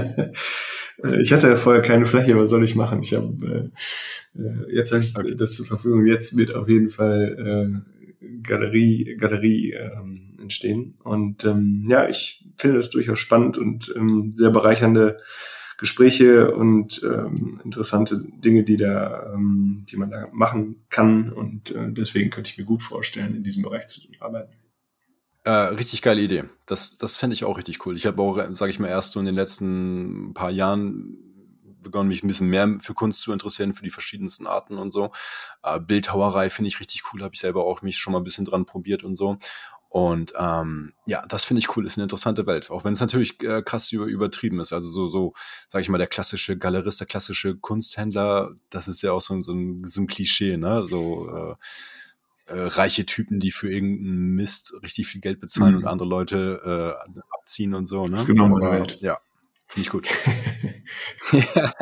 Speaker 3: Ich hatte ja vorher keine Fläche, was soll ich machen? Ich habe äh, jetzt habe ich
Speaker 2: Okay.
Speaker 3: das zur Verfügung. Jetzt wird auf jeden Fall äh, Galerie Galerie ähm, entstehen. Und ähm, ja, ich finde das durchaus spannend und ähm, sehr bereichernde Gespräche und ähm, interessante Dinge, die da, ähm, die man da machen kann. Und äh, deswegen könnte ich mir gut vorstellen, in diesem Bereich zu arbeiten.
Speaker 2: Äh, richtig geile Idee. Das, das fände ich auch richtig cool. Ich habe auch, sage ich mal, erst so in den letzten paar Jahren begonnen, mich ein bisschen mehr für Kunst zu interessieren, für die verschiedensten Arten und so. Äh, Bildhauerei finde ich richtig cool, habe ich selber auch mich schon mal ein bisschen dran probiert und so. Und ähm, ja, das finde ich cool, ist eine interessante Welt, auch wenn es natürlich äh, krass über, übertrieben ist. Also so, so, sage ich mal, der klassische Galerist, der klassische Kunsthändler, das ist ja auch so, ein- so, ein, so ein Klischee, ne? So äh, äh, reiche Typen, die für irgendeinen Mist richtig viel Geld bezahlen
Speaker 3: Mhm.
Speaker 2: und andere Leute äh, abziehen und so, ne?
Speaker 3: Das ist genau meine
Speaker 2: Aber,
Speaker 3: Welt.
Speaker 2: ja, finde ich gut. Ja.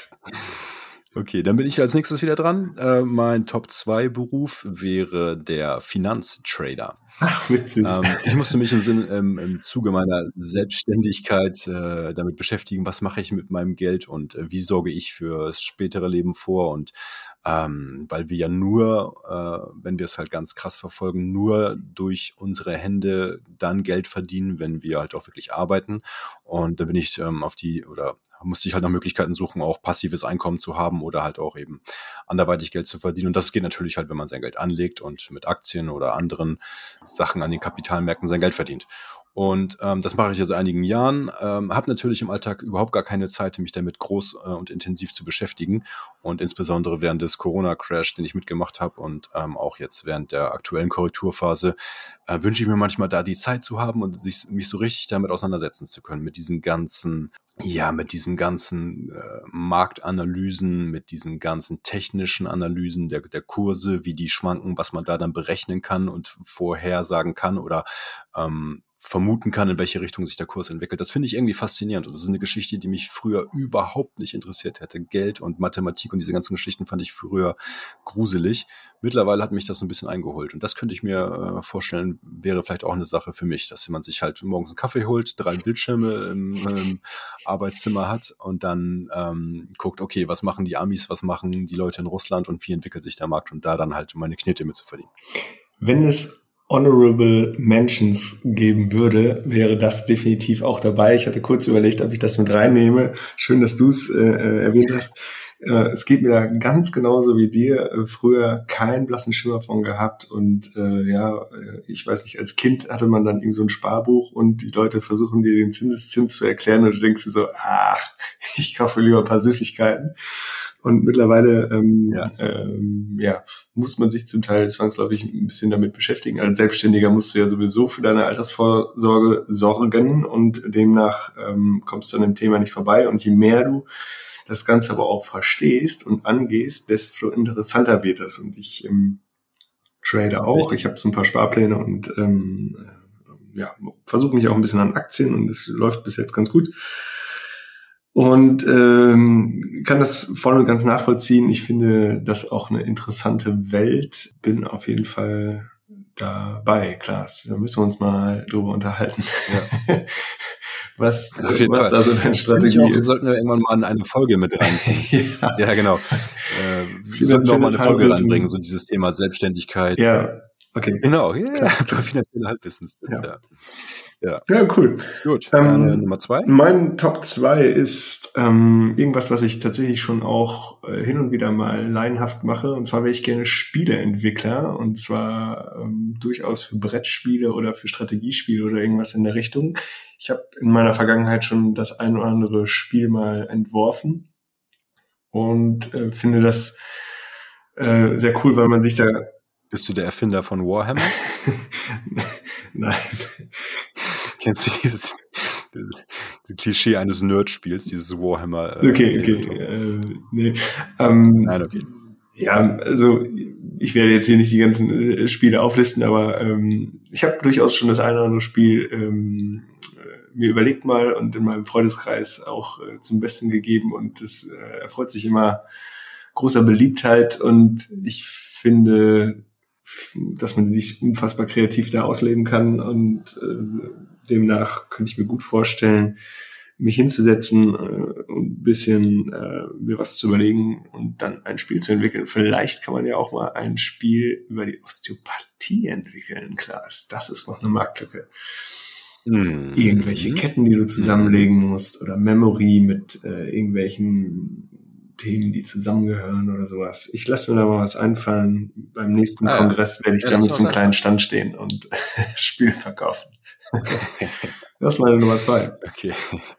Speaker 2: Okay, dann bin ich als nächstes wieder dran. Äh, mein Top zwei Beruf wäre der Finanztrader.
Speaker 3: Ach, witzig.
Speaker 2: Ähm, ich musste mich im, Sinn, im, im Zuge meiner Selbstständigkeit äh, damit beschäftigen, was mache ich mit meinem Geld und äh, wie sorge ich für das spätere Leben vor. Und ähm, weil wir ja nur, äh, wenn wir es halt ganz krass verfolgen, nur durch unsere Hände dann Geld verdienen, wenn wir halt auch wirklich arbeiten. Und da bin ich ähm, auf die, oder musste ich halt nach Möglichkeiten suchen, auch passives Einkommen zu haben oder halt auch eben anderweitig Geld zu verdienen. Und das geht natürlich halt, wenn man sein Geld anlegt und mit Aktien oder anderen Sachen an den Kapitalmärkten sein Geld verdient. Und ähm, das mache ich jetzt seit einigen Jahren, ähm, habe natürlich im Alltag überhaupt gar keine Zeit, mich damit groß äh, und intensiv zu beschäftigen. Und insbesondere während des Corona-Crash, den ich mitgemacht habe und ähm, auch jetzt während der aktuellen Korrekturphase, äh, wünsche ich mir manchmal da die Zeit zu haben und sich, mich so richtig damit auseinandersetzen zu können, mit diesen ganzen, ja, mit diesem ganzen äh, Marktanalysen, mit diesen ganzen technischen Analysen der, der Kurse, wie die schwanken, was man da dann berechnen kann und vorhersagen kann oder ähm, vermuten kann, in welche Richtung sich der Kurs entwickelt. Das finde ich irgendwie faszinierend. Und das ist eine Geschichte, die mich früher überhaupt nicht interessiert hätte. Geld und Mathematik und diese ganzen Geschichten fand ich früher gruselig. Mittlerweile hat mich das ein bisschen eingeholt. Und das könnte ich mir äh, vorstellen, wäre vielleicht auch eine Sache für mich, dass man sich halt morgens einen Kaffee holt, drei Bildschirme im, im Arbeitszimmer hat und dann ähm, guckt, okay, was machen die Amis, was machen die Leute in Russland und wie entwickelt sich der Markt und da dann halt meine Knete mit zu verdienen.
Speaker 3: Wenn es Honorable Mentions geben würde, wäre das definitiv auch dabei. Ich hatte kurz überlegt, ob ich das mit reinnehme. Schön, dass du es äh, erwähnt hast. Äh, es geht mir da ganz genauso wie dir. Äh, früher keinen blassen Schimmer von gehabt und äh, ja, äh, ich weiß nicht, als Kind hatte man dann irgendwie so ein Sparbuch und die Leute versuchen dir den Zinseszins zu erklären und du denkst dir so, ach, ich kaufe lieber ein paar Süßigkeiten. Und mittlerweile ähm, ja. Ähm, ja, muss man sich zum Teil zwangsläufig ein bisschen damit beschäftigen. Als Selbstständiger musst du ja sowieso für deine Altersvorsorge sorgen und demnach ähm, kommst du an dem Thema nicht vorbei. Und je mehr du das Ganze aber auch verstehst und angehst, desto interessanter wird das. Und ich ähm, trade auch. Ich habe so ein paar Sparpläne und ähm, ja, versuche mich auch ein bisschen an Aktien und es läuft bis jetzt ganz gut. Und ähm, kann das voll und ganz nachvollziehen. Ich finde das auch eine interessante Welt. Bin auf jeden Fall dabei, Klaas. Da müssen wir uns mal drüber unterhalten. Ja. was was da so deine Strategie auch, ist.
Speaker 2: Sollten wir irgendwann mal eine Folge mit reinbringen. ja. ja, genau. Äh, wir sollten noch mal eine Folge reinbringen, so dieses Thema Selbstständigkeit.
Speaker 3: Ja, okay.
Speaker 2: Genau, ja, yeah. finanzielle Halbwissens.
Speaker 3: Ja.
Speaker 2: ja. Ja.
Speaker 3: ja, cool.
Speaker 2: Gut,
Speaker 3: ähm,
Speaker 2: äh, Nummer zwei.
Speaker 3: Mein Top zwei ist ähm, irgendwas, was ich tatsächlich schon auch äh, hin und wieder mal laienhaft mache. Und zwar wäre ich gerne Spieleentwickler. Und zwar ähm, durchaus für Brettspiele oder für Strategiespiele oder irgendwas in der Richtung. Ich habe in meiner Vergangenheit schon das ein oder andere Spiel mal entworfen. Und äh, finde das äh, sehr cool, weil man sich da...
Speaker 2: Bist du der Erfinder von Warhammer?
Speaker 3: Nein.
Speaker 2: Kennst du dieses, dieses Klischee eines Nerd-Spiels, dieses Warhammer? Äh,
Speaker 3: okay, okay. Äh, nee. Ähm,
Speaker 2: Nein, okay.
Speaker 3: Ja, also ich werde jetzt hier nicht die ganzen äh, Spiele auflisten, aber ähm, ich habe durchaus schon das eine oder andere Spiel ähm, mir überlegt mal und in meinem Freundeskreis auch äh, zum Besten gegeben und es äh, erfreut sich immer großer Beliebtheit und ich finde, dass man sich unfassbar kreativ da ausleben kann und äh, demnach könnte ich mir gut vorstellen, mich hinzusetzen äh, und ein bisschen äh, mir was zu überlegen und dann ein Spiel zu entwickeln. Vielleicht kann man ja auch mal ein Spiel über die Osteopathie entwickeln, Klaas. Das ist noch eine Marktlücke. Mm. Irgendwelche Ketten, die du zusammenlegen musst oder Memory mit äh, irgendwelchen Themen, die zusammengehören oder sowas. Ich lasse mir da mal was einfallen. Beim nächsten ah, Kongress werde ich ja, damit zum kleinen Stand stehen und Spiele verkaufen. Das ist meine Nummer zwei.
Speaker 2: Okay.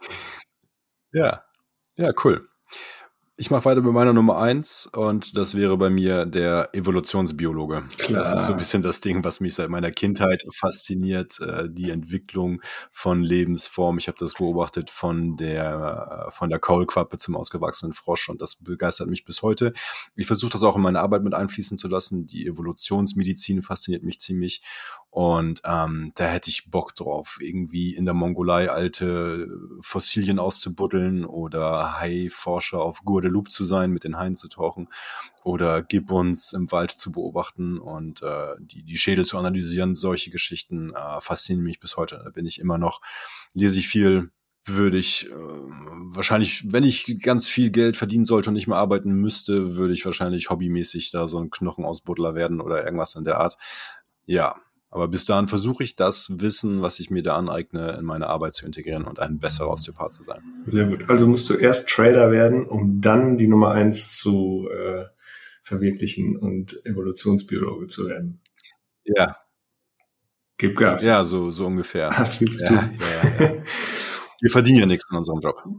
Speaker 2: Ja, ja, cool. Ich mache weiter mit meiner Nummer eins und das wäre bei mir der Evolutionsbiologe. Klar. Das ist so ein bisschen das Ding, was mich seit meiner Kindheit fasziniert, äh, die Entwicklung von Lebensformen. Ich habe das beobachtet von der von der Kaulquappe zum ausgewachsenen Frosch und das begeistert mich bis heute. Ich versuche das auch in meine Arbeit mit einfließen zu lassen. Die Evolutionsmedizin fasziniert mich ziemlich und ähm, da hätte ich Bock drauf, irgendwie in der Mongolei alte Fossilien auszubuddeln oder Haiforscher auf Guadeloupe zu sein, mit den Haien zu tauchen oder Gibbons im Wald zu beobachten und äh, die, die Schädel zu analysieren. Solche Geschichten äh, faszinieren mich bis heute. Da bin ich immer noch, lese ich viel, würde ich äh, wahrscheinlich, wenn ich ganz viel Geld verdienen sollte und nicht mehr arbeiten müsste, würde ich wahrscheinlich hobbymäßig da so ein Knochenausbuddler werden oder irgendwas in der Art. Ja, aber bis dahin versuche ich das Wissen, was ich mir da aneigne, in meine Arbeit zu integrieren und ein besserer Osteopath zu sein.
Speaker 3: Sehr gut. Also musst du erst Trader werden, um dann die Nummer eins zu äh, verwirklichen und Evolutionsbiologe zu werden.
Speaker 2: Ja.
Speaker 3: Gib Gas.
Speaker 2: Ja, so, so ungefähr.
Speaker 3: Hast viel zu
Speaker 2: ja,
Speaker 3: tun.
Speaker 2: Ja, ja. Wir verdienen ja nichts in unserem Job.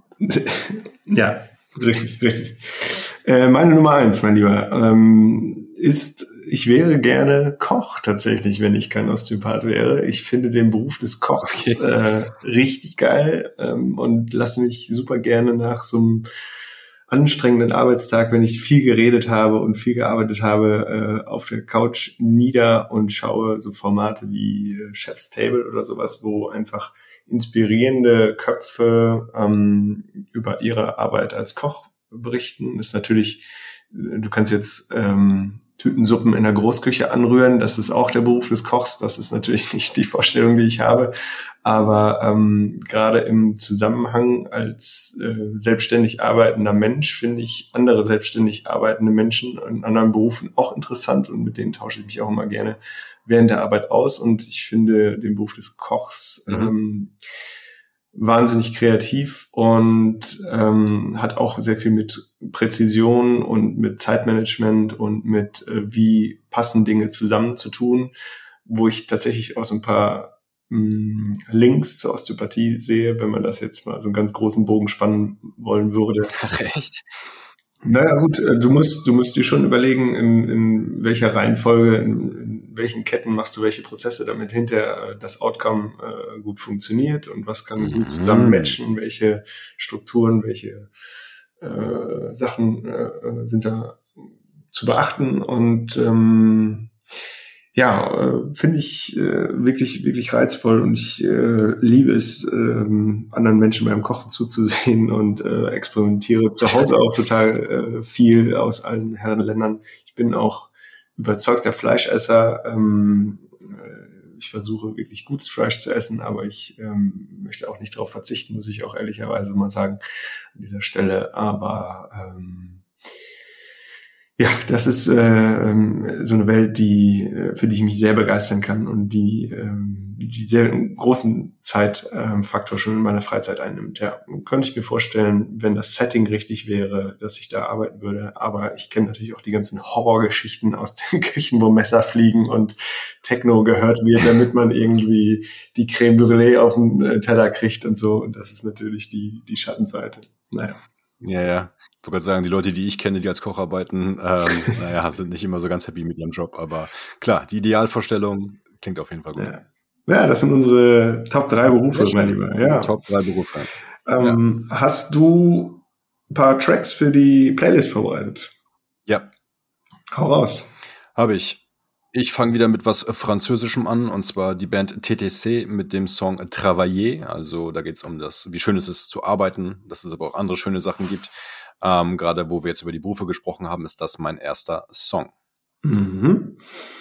Speaker 3: Ja, richtig, richtig. Äh, meine Nummer eins, mein Lieber, ähm, ist, ich wäre gerne Koch tatsächlich, wenn ich kein Osteopath wäre. Ich finde den Beruf des Kochs okay. äh, richtig geil ähm, und lasse mich super gerne nach so einem anstrengenden Arbeitstag, wenn ich viel geredet habe und viel gearbeitet habe, äh, auf der Couch nieder und schaue so Formate wie äh, Chef's Table oder sowas, wo einfach inspirierende Köpfe ähm, über ihre Arbeit als Koch berichten. Das ist natürlich, du kannst jetzt ähm, Tütensuppen in der Großküche anrühren, das ist auch der Beruf des Kochs, das ist natürlich nicht die Vorstellung, die ich habe, aber ähm, gerade im Zusammenhang als äh, selbstständig arbeitender Mensch finde ich andere selbstständig arbeitende Menschen in anderen Berufen auch interessant und mit denen tausche ich mich auch immer gerne während der Arbeit aus und ich finde den Beruf des Kochs mhm. ähm, wahnsinnig kreativ und ähm, hat auch sehr viel mit Präzision und mit Zeitmanagement und mit äh, wie passen Dinge zusammen zu tun, wo ich tatsächlich auch so ein paar mh, Links zur Osteopathie sehe, wenn man das jetzt mal so einen ganz großen Bogen spannen wollen würde.
Speaker 2: Ach, echt?
Speaker 3: Naja gut, du musst, du musst dir schon überlegen, in, in welcher Reihenfolge, in, in welchen Ketten machst du welche Prozesse, damit hinterher das Outcome äh, gut funktioniert und was kann
Speaker 2: Mhm.
Speaker 3: gut zusammen matchen, welche Strukturen, welche äh, Sachen äh, sind da zu beachten und ähm, ja, äh, finde ich äh, wirklich, wirklich reizvoll und ich äh, liebe es, ähm, anderen Menschen beim Kochen zuzusehen und äh, experimentiere zu Hause auch total äh, viel aus allen Herrenländern. Ich bin auch überzeugter Fleischesser. Ähm, äh, ich versuche wirklich gutes Fleisch zu essen, aber ich ähm, möchte auch nicht darauf verzichten, muss ich auch ehrlicherweise mal sagen an dieser Stelle. Aber ähm, ja, das ist äh, so eine Welt, die äh, für die ich mich sehr begeistern kann und die ähm, die sehr großen Zeitfaktor schon in meiner Freizeit einnimmt. Ja, könnte ich mir vorstellen, wenn das Setting richtig wäre, dass ich da arbeiten würde. Aber ich kenne natürlich auch die ganzen Horrorgeschichten aus den Küchen, wo Messer fliegen und Techno gehört wird, damit man irgendwie die Crème Brûlée auf den Teller kriegt und so. Und das ist natürlich die die Schattenseite. Naja.
Speaker 2: Ja, ja. Ich wollte gerade sagen, die Leute, die ich kenne, die als Koch arbeiten, ähm, naja, sind nicht immer so ganz happy mit ihrem Job. Aber klar, die Idealvorstellung klingt auf jeden Fall gut.
Speaker 3: Ja, ja, das sind unsere Top drei Berufe, mein Lieber. Ja.
Speaker 2: Top drei Berufe.
Speaker 3: Ähm, ja. Hast du ein paar Tracks für die Playlist vorbereitet?
Speaker 2: Ja.
Speaker 3: Hau raus.
Speaker 2: Habe ich. Ich fange wieder mit was Französischem an, und zwar die Band T T C mit dem Song Travailler. Also da geht es um das, wie schön es ist zu arbeiten, dass es aber auch andere schöne Sachen gibt. Ähm, gerade wo wir jetzt über die Berufe gesprochen haben, ist das mein erster Song.
Speaker 3: Mhm.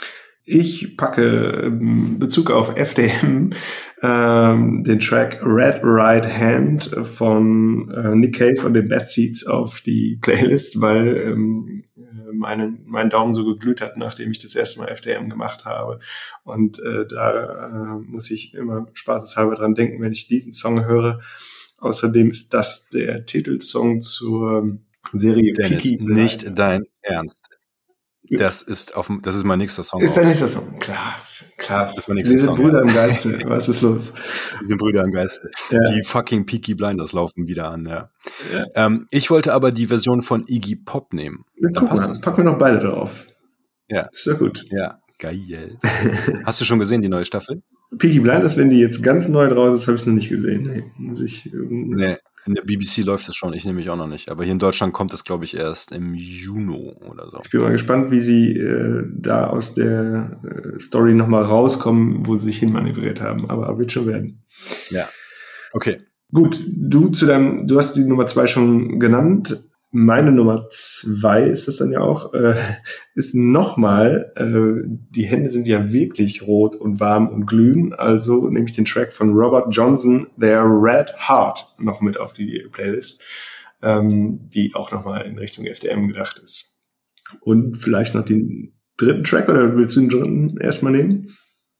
Speaker 3: Ich packe in Bezug auf F D M ähm, den Track Red Right Hand von äh, Nick Cave und den Bad Seeds auf die Playlist, weil ähm, meine, mein Daumen so geglüht hat, nachdem ich das erste Mal F D M gemacht habe. Und äh, da äh, muss ich immer spaßeshalber dran denken, wenn ich diesen Song höre. Außerdem ist das der Titelsong zur Serie
Speaker 2: Dennis,
Speaker 3: Peaky Blinders.
Speaker 2: Nicht dein Ernst. Das ist auf, das ist mein nächster Song.
Speaker 3: Ist dein nächster Song? Klasse, klasse. Wir sind
Speaker 2: Song,
Speaker 3: Brüder
Speaker 2: ja.
Speaker 3: im Geiste. Was ist los?
Speaker 2: Wir sind Brüder im Geiste.
Speaker 3: Ja.
Speaker 2: Die fucking Peaky Blinders laufen wieder an, ja.
Speaker 3: Ja.
Speaker 2: Ähm, ich wollte aber die Version von Iggy Pop nehmen.
Speaker 3: Ja, guck mal, packen wir noch beide drauf.
Speaker 2: Ja.
Speaker 3: Ist doch gut.
Speaker 2: Ja, geil. Hast du schon gesehen, die neue Staffel?
Speaker 3: Peaky Blinders, wenn die jetzt ganz neu draus ist, habe ich es noch nicht gesehen. Nee, muss ich. Ähm,
Speaker 2: nee, in der B B C läuft es schon, ich nämlich auch noch nicht. Aber hier in Deutschland kommt es, glaube ich, erst im Juni oder so.
Speaker 3: Ich bin mal gespannt, wie sie äh, da aus der äh, Story nochmal rauskommen, wo sie sich hinmanövriert haben. Aber wird schon werden.
Speaker 2: Ja. Okay.
Speaker 3: Gut, du zu deinem, du hast die Nummer zwei schon genannt. Meine Nummer zwei ist das dann ja auch, äh, ist nochmal, äh, die Hände sind ja wirklich rot und warm und glühen, also nehme ich den Track von Robert Johnson, Their Red Heart, noch mit auf die Playlist, ähm, die auch nochmal in Richtung F D M gedacht ist. Und vielleicht noch den dritten Track, oder willst du den dritten erstmal nehmen?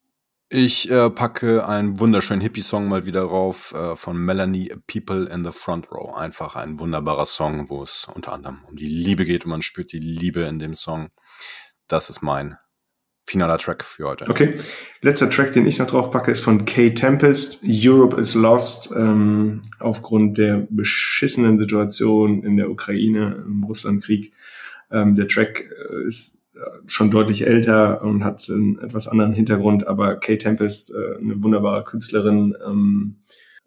Speaker 2: Ich äh, packe einen wunderschönen Hippie-Song mal wieder rauf äh, von Melanie, People in the Front Row. Einfach ein wunderbarer Song, wo es unter anderem um die Liebe geht und man spürt die Liebe in dem Song. Das ist mein finaler Track für heute.
Speaker 3: Okay, letzter Track, den ich noch drauf packe, ist von K Tempest, Europe is Lost. Ähm, aufgrund der beschissenen Situation in der Ukraine, im Russlandkrieg. Ähm, der Track äh, ist schon deutlich älter und hat einen etwas anderen Hintergrund, aber K Tempest, äh, eine wunderbare Künstlerin, ähm,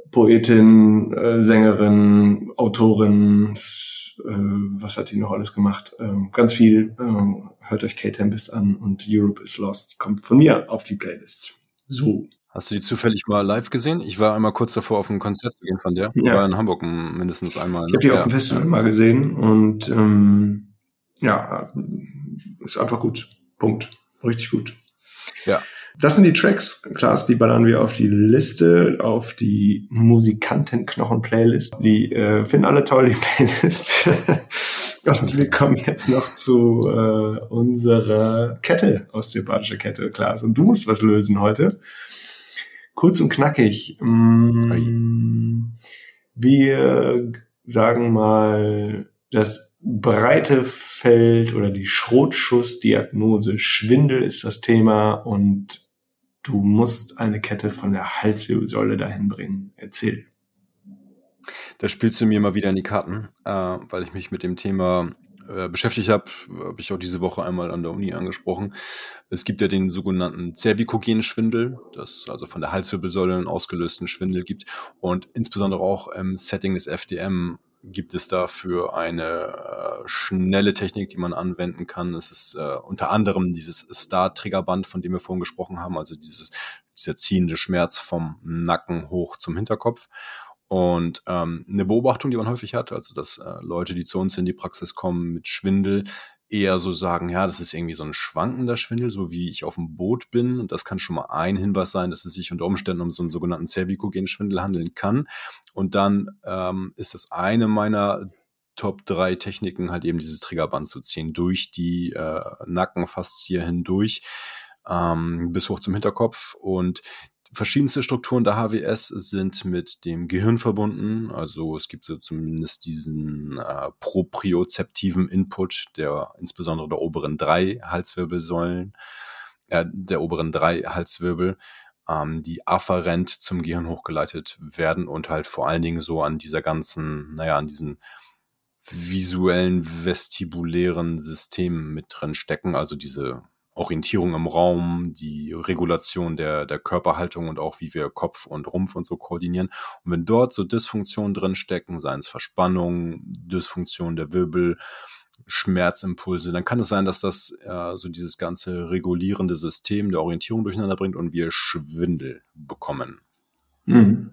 Speaker 3: Poetin, äh, Sängerin, Autorin, äh, was hat die noch alles gemacht? Ähm, ganz viel. Äh, hört euch K Tempest an und Europe is Lost kommt von mir auf die Playlist. So.
Speaker 2: Hast du die zufällig mal live gesehen? Ich war einmal kurz davor, auf ein Konzert zu gehen von der. Ich
Speaker 3: Ja.
Speaker 2: war in Hamburg mindestens einmal.
Speaker 3: Ich habe die
Speaker 2: Ja.
Speaker 3: auf dem Festival mal gesehen und ähm, ja, ist einfach gut. Punkt. Richtig gut.
Speaker 2: Ja.
Speaker 3: Das sind die Tracks, Klaas, die ballern wir auf die Liste, auf die Musikantenknochen-Playlist. Die äh, finden alle toll, die Playlist. Und wir kommen jetzt noch zu äh, unserer Kette, osteopathische Kette, Klaas. Und du musst was lösen heute. kurz und knackig. Mm, wir sagen mal, das breite Feld oder die Schrotschussdiagnose Schwindel ist das Thema und du musst eine Kette von der Halswirbelsäule dahin bringen. Erzähl.
Speaker 2: Da spielst du mir mal wieder in die Karten, äh, weil ich mich mit dem Thema äh, beschäftigt habe, habe ich auch diese Woche einmal an der Uni angesprochen. Es gibt ja den sogenannten zervikogenen Schwindel, das also von der Halswirbelsäule einen ausgelösten Schwindel gibt und insbesondere auch im Setting des F D M gibt es dafür eine äh, schnelle Technik, die man anwenden kann. Es ist äh, unter anderem dieses Star-Triggerband, von dem wir vorhin gesprochen haben, also dieses dieser ziehende Schmerz vom Nacken hoch zum Hinterkopf. Und ähm, eine Beobachtung, die man häufig hat, also dass äh, Leute, die zu uns in die Praxis kommen mit Schwindel, eher so sagen, ja, das ist irgendwie so ein schwankender Schwindel, so wie ich auf dem Boot bin. Und das kann schon mal ein Hinweis sein, dass es sich unter Umständen um so einen sogenannten zervikogenen Schwindel handeln kann. Und dann ähm, ist das eine meiner Top drei Techniken, halt eben dieses Triggerband zu ziehen, durch die äh, Nackenfaszie hindurch, ähm, bis hoch zum Hinterkopf. Und verschiedenste Strukturen der H W S sind mit dem Gehirn verbunden, also es gibt so zumindest diesen äh, propriozeptiven Input der insbesondere der oberen drei Halswirbelsäulen, äh, der oberen drei Halswirbel, ähm, die afferent zum Gehirn hochgeleitet werden und halt vor allen Dingen so an dieser ganzen, naja, an diesen visuellen vestibulären Systemen mit drin stecken, also diese Orientierung im Raum, die Regulation der, der Körperhaltung und auch wie wir Kopf und Rumpf und so koordinieren. Und wenn dort so Dysfunktionen drin stecken, seien es Verspannungen, Dysfunktion der Wirbel, Schmerzimpulse, dann kann es sein, dass das äh, so dieses ganze regulierende System der Orientierung durcheinander bringt und wir Schwindel bekommen.
Speaker 3: Mhm.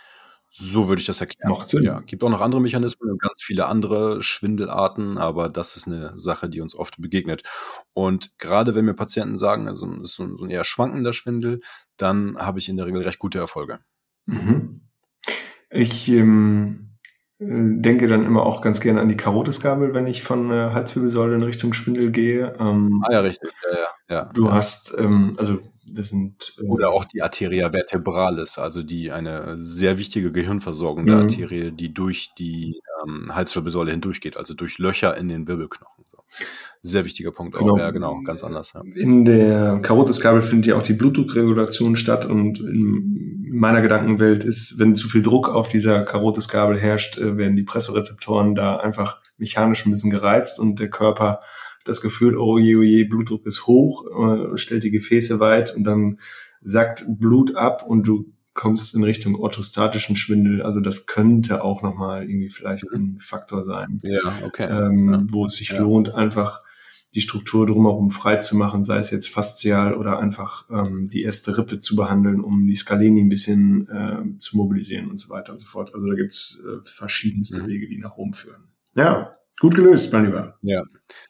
Speaker 2: So würde ich das erklären.
Speaker 3: Macht Sinn.
Speaker 2: Ja, gibt auch noch andere Mechanismen und ganz viele andere Schwindelarten, aber das ist eine Sache, die uns oft begegnet. Und gerade wenn mir Patienten sagen, also es ist so ein, so ein eher schwankender Schwindel, dann habe ich in der Regel recht gute Erfolge.
Speaker 3: Mhm. Ich ähm, denke dann immer auch ganz gerne an die Karotisgabel, wenn ich von äh, Halswirbelsäule in Richtung Schwindel gehe. Ähm,
Speaker 2: ah ja, richtig. Ja, ja, ja,
Speaker 3: du
Speaker 2: ja.
Speaker 3: hast, ähm, also das sind... Äh,
Speaker 2: Oder auch die Arteria vertebralis, also die eine sehr wichtige gehirnversorgende
Speaker 3: Mhm.
Speaker 2: Arterie, die durch die ähm, Halswirbelsäule hindurchgeht, also durch Löcher in den Wirbelknochen. So. Sehr wichtiger Punkt auch.
Speaker 3: Genau.
Speaker 2: Ja, genau, ganz anders. Ja.
Speaker 3: In der Karotisgabel findet ja auch die Blutdruckregulation statt und in meiner Gedankenwelt ist, wenn zu viel Druck auf dieser Karotisgabel herrscht, äh, werden die Pressorezeptoren da einfach mechanisch ein bisschen gereizt und der Körper das Gefühl, oh je, oh je, Blutdruck ist hoch, äh, stellt die Gefäße weit und dann sackt Blut ab und du kommst in Richtung orthostatischen Schwindel. Also das könnte auch nochmal irgendwie vielleicht ein Faktor sein,
Speaker 2: Ja, okay.
Speaker 3: ähm,
Speaker 2: Ja.
Speaker 3: wo es sich
Speaker 2: Ja.
Speaker 3: lohnt, einfach die Struktur drumherum frei zu machen, sei es jetzt faszial oder einfach ähm, die erste Rippe zu behandeln, um die Scaleni ein bisschen äh, zu mobilisieren und so weiter und so fort. Also da gibt's äh, verschiedenste
Speaker 2: Mhm.
Speaker 3: Wege, die nach Rom führen. Ja, gut gelöst, mein Lieber.
Speaker 2: Ja.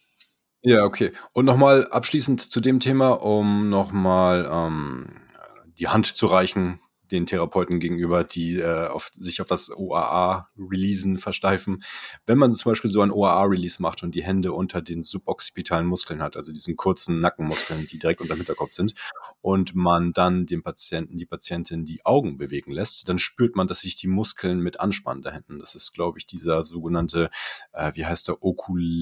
Speaker 2: Ja, okay. Und nochmal abschließend zu dem Thema, um nochmal ähm, die Hand zu reichen, den Therapeuten gegenüber, die äh, auf, sich auf das O A A-Releasen versteifen. Wenn man zum Beispiel so ein O A A-Release macht und die Hände unter den suboccipitalen Muskeln hat, also diesen kurzen Nackenmuskeln, die direkt unter dem Hinterkopf sind, und man dann dem Patienten, die Patientin die Augen bewegen lässt, dann spürt man, dass sich die Muskeln mit anspannen da hinten. Das ist, glaube ich, dieser sogenannte, äh, wie heißt der,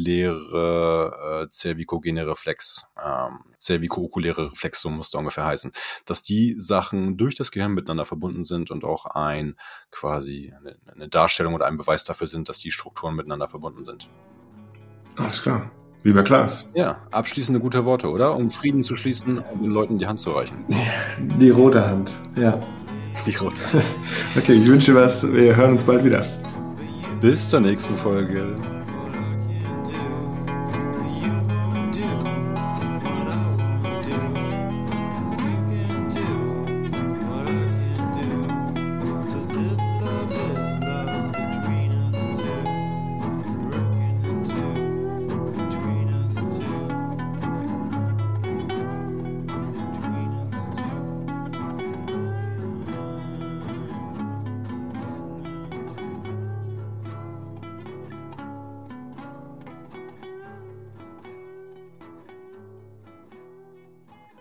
Speaker 2: okuläre, äh, zervikogene Reflex. Ähm, zerviko-okuläre Reflex, so muss der ungefähr heißen. Dass die Sachen durch das Gehirn miteinander verbunden sind und auch ein quasi eine, eine Darstellung oder ein Beweis dafür sind, dass die Strukturen miteinander verbunden sind.
Speaker 3: Alles klar. Lieber Klaas.
Speaker 2: Ja, abschließende gute Worte, oder? Um Frieden zu schließen und den Leuten die Hand zu reichen.
Speaker 3: Die rote Hand. Ja.
Speaker 2: Die rote.
Speaker 3: Okay, ich wünsche dir was. Wir hören uns bald wieder.
Speaker 2: Bis zur nächsten Folge.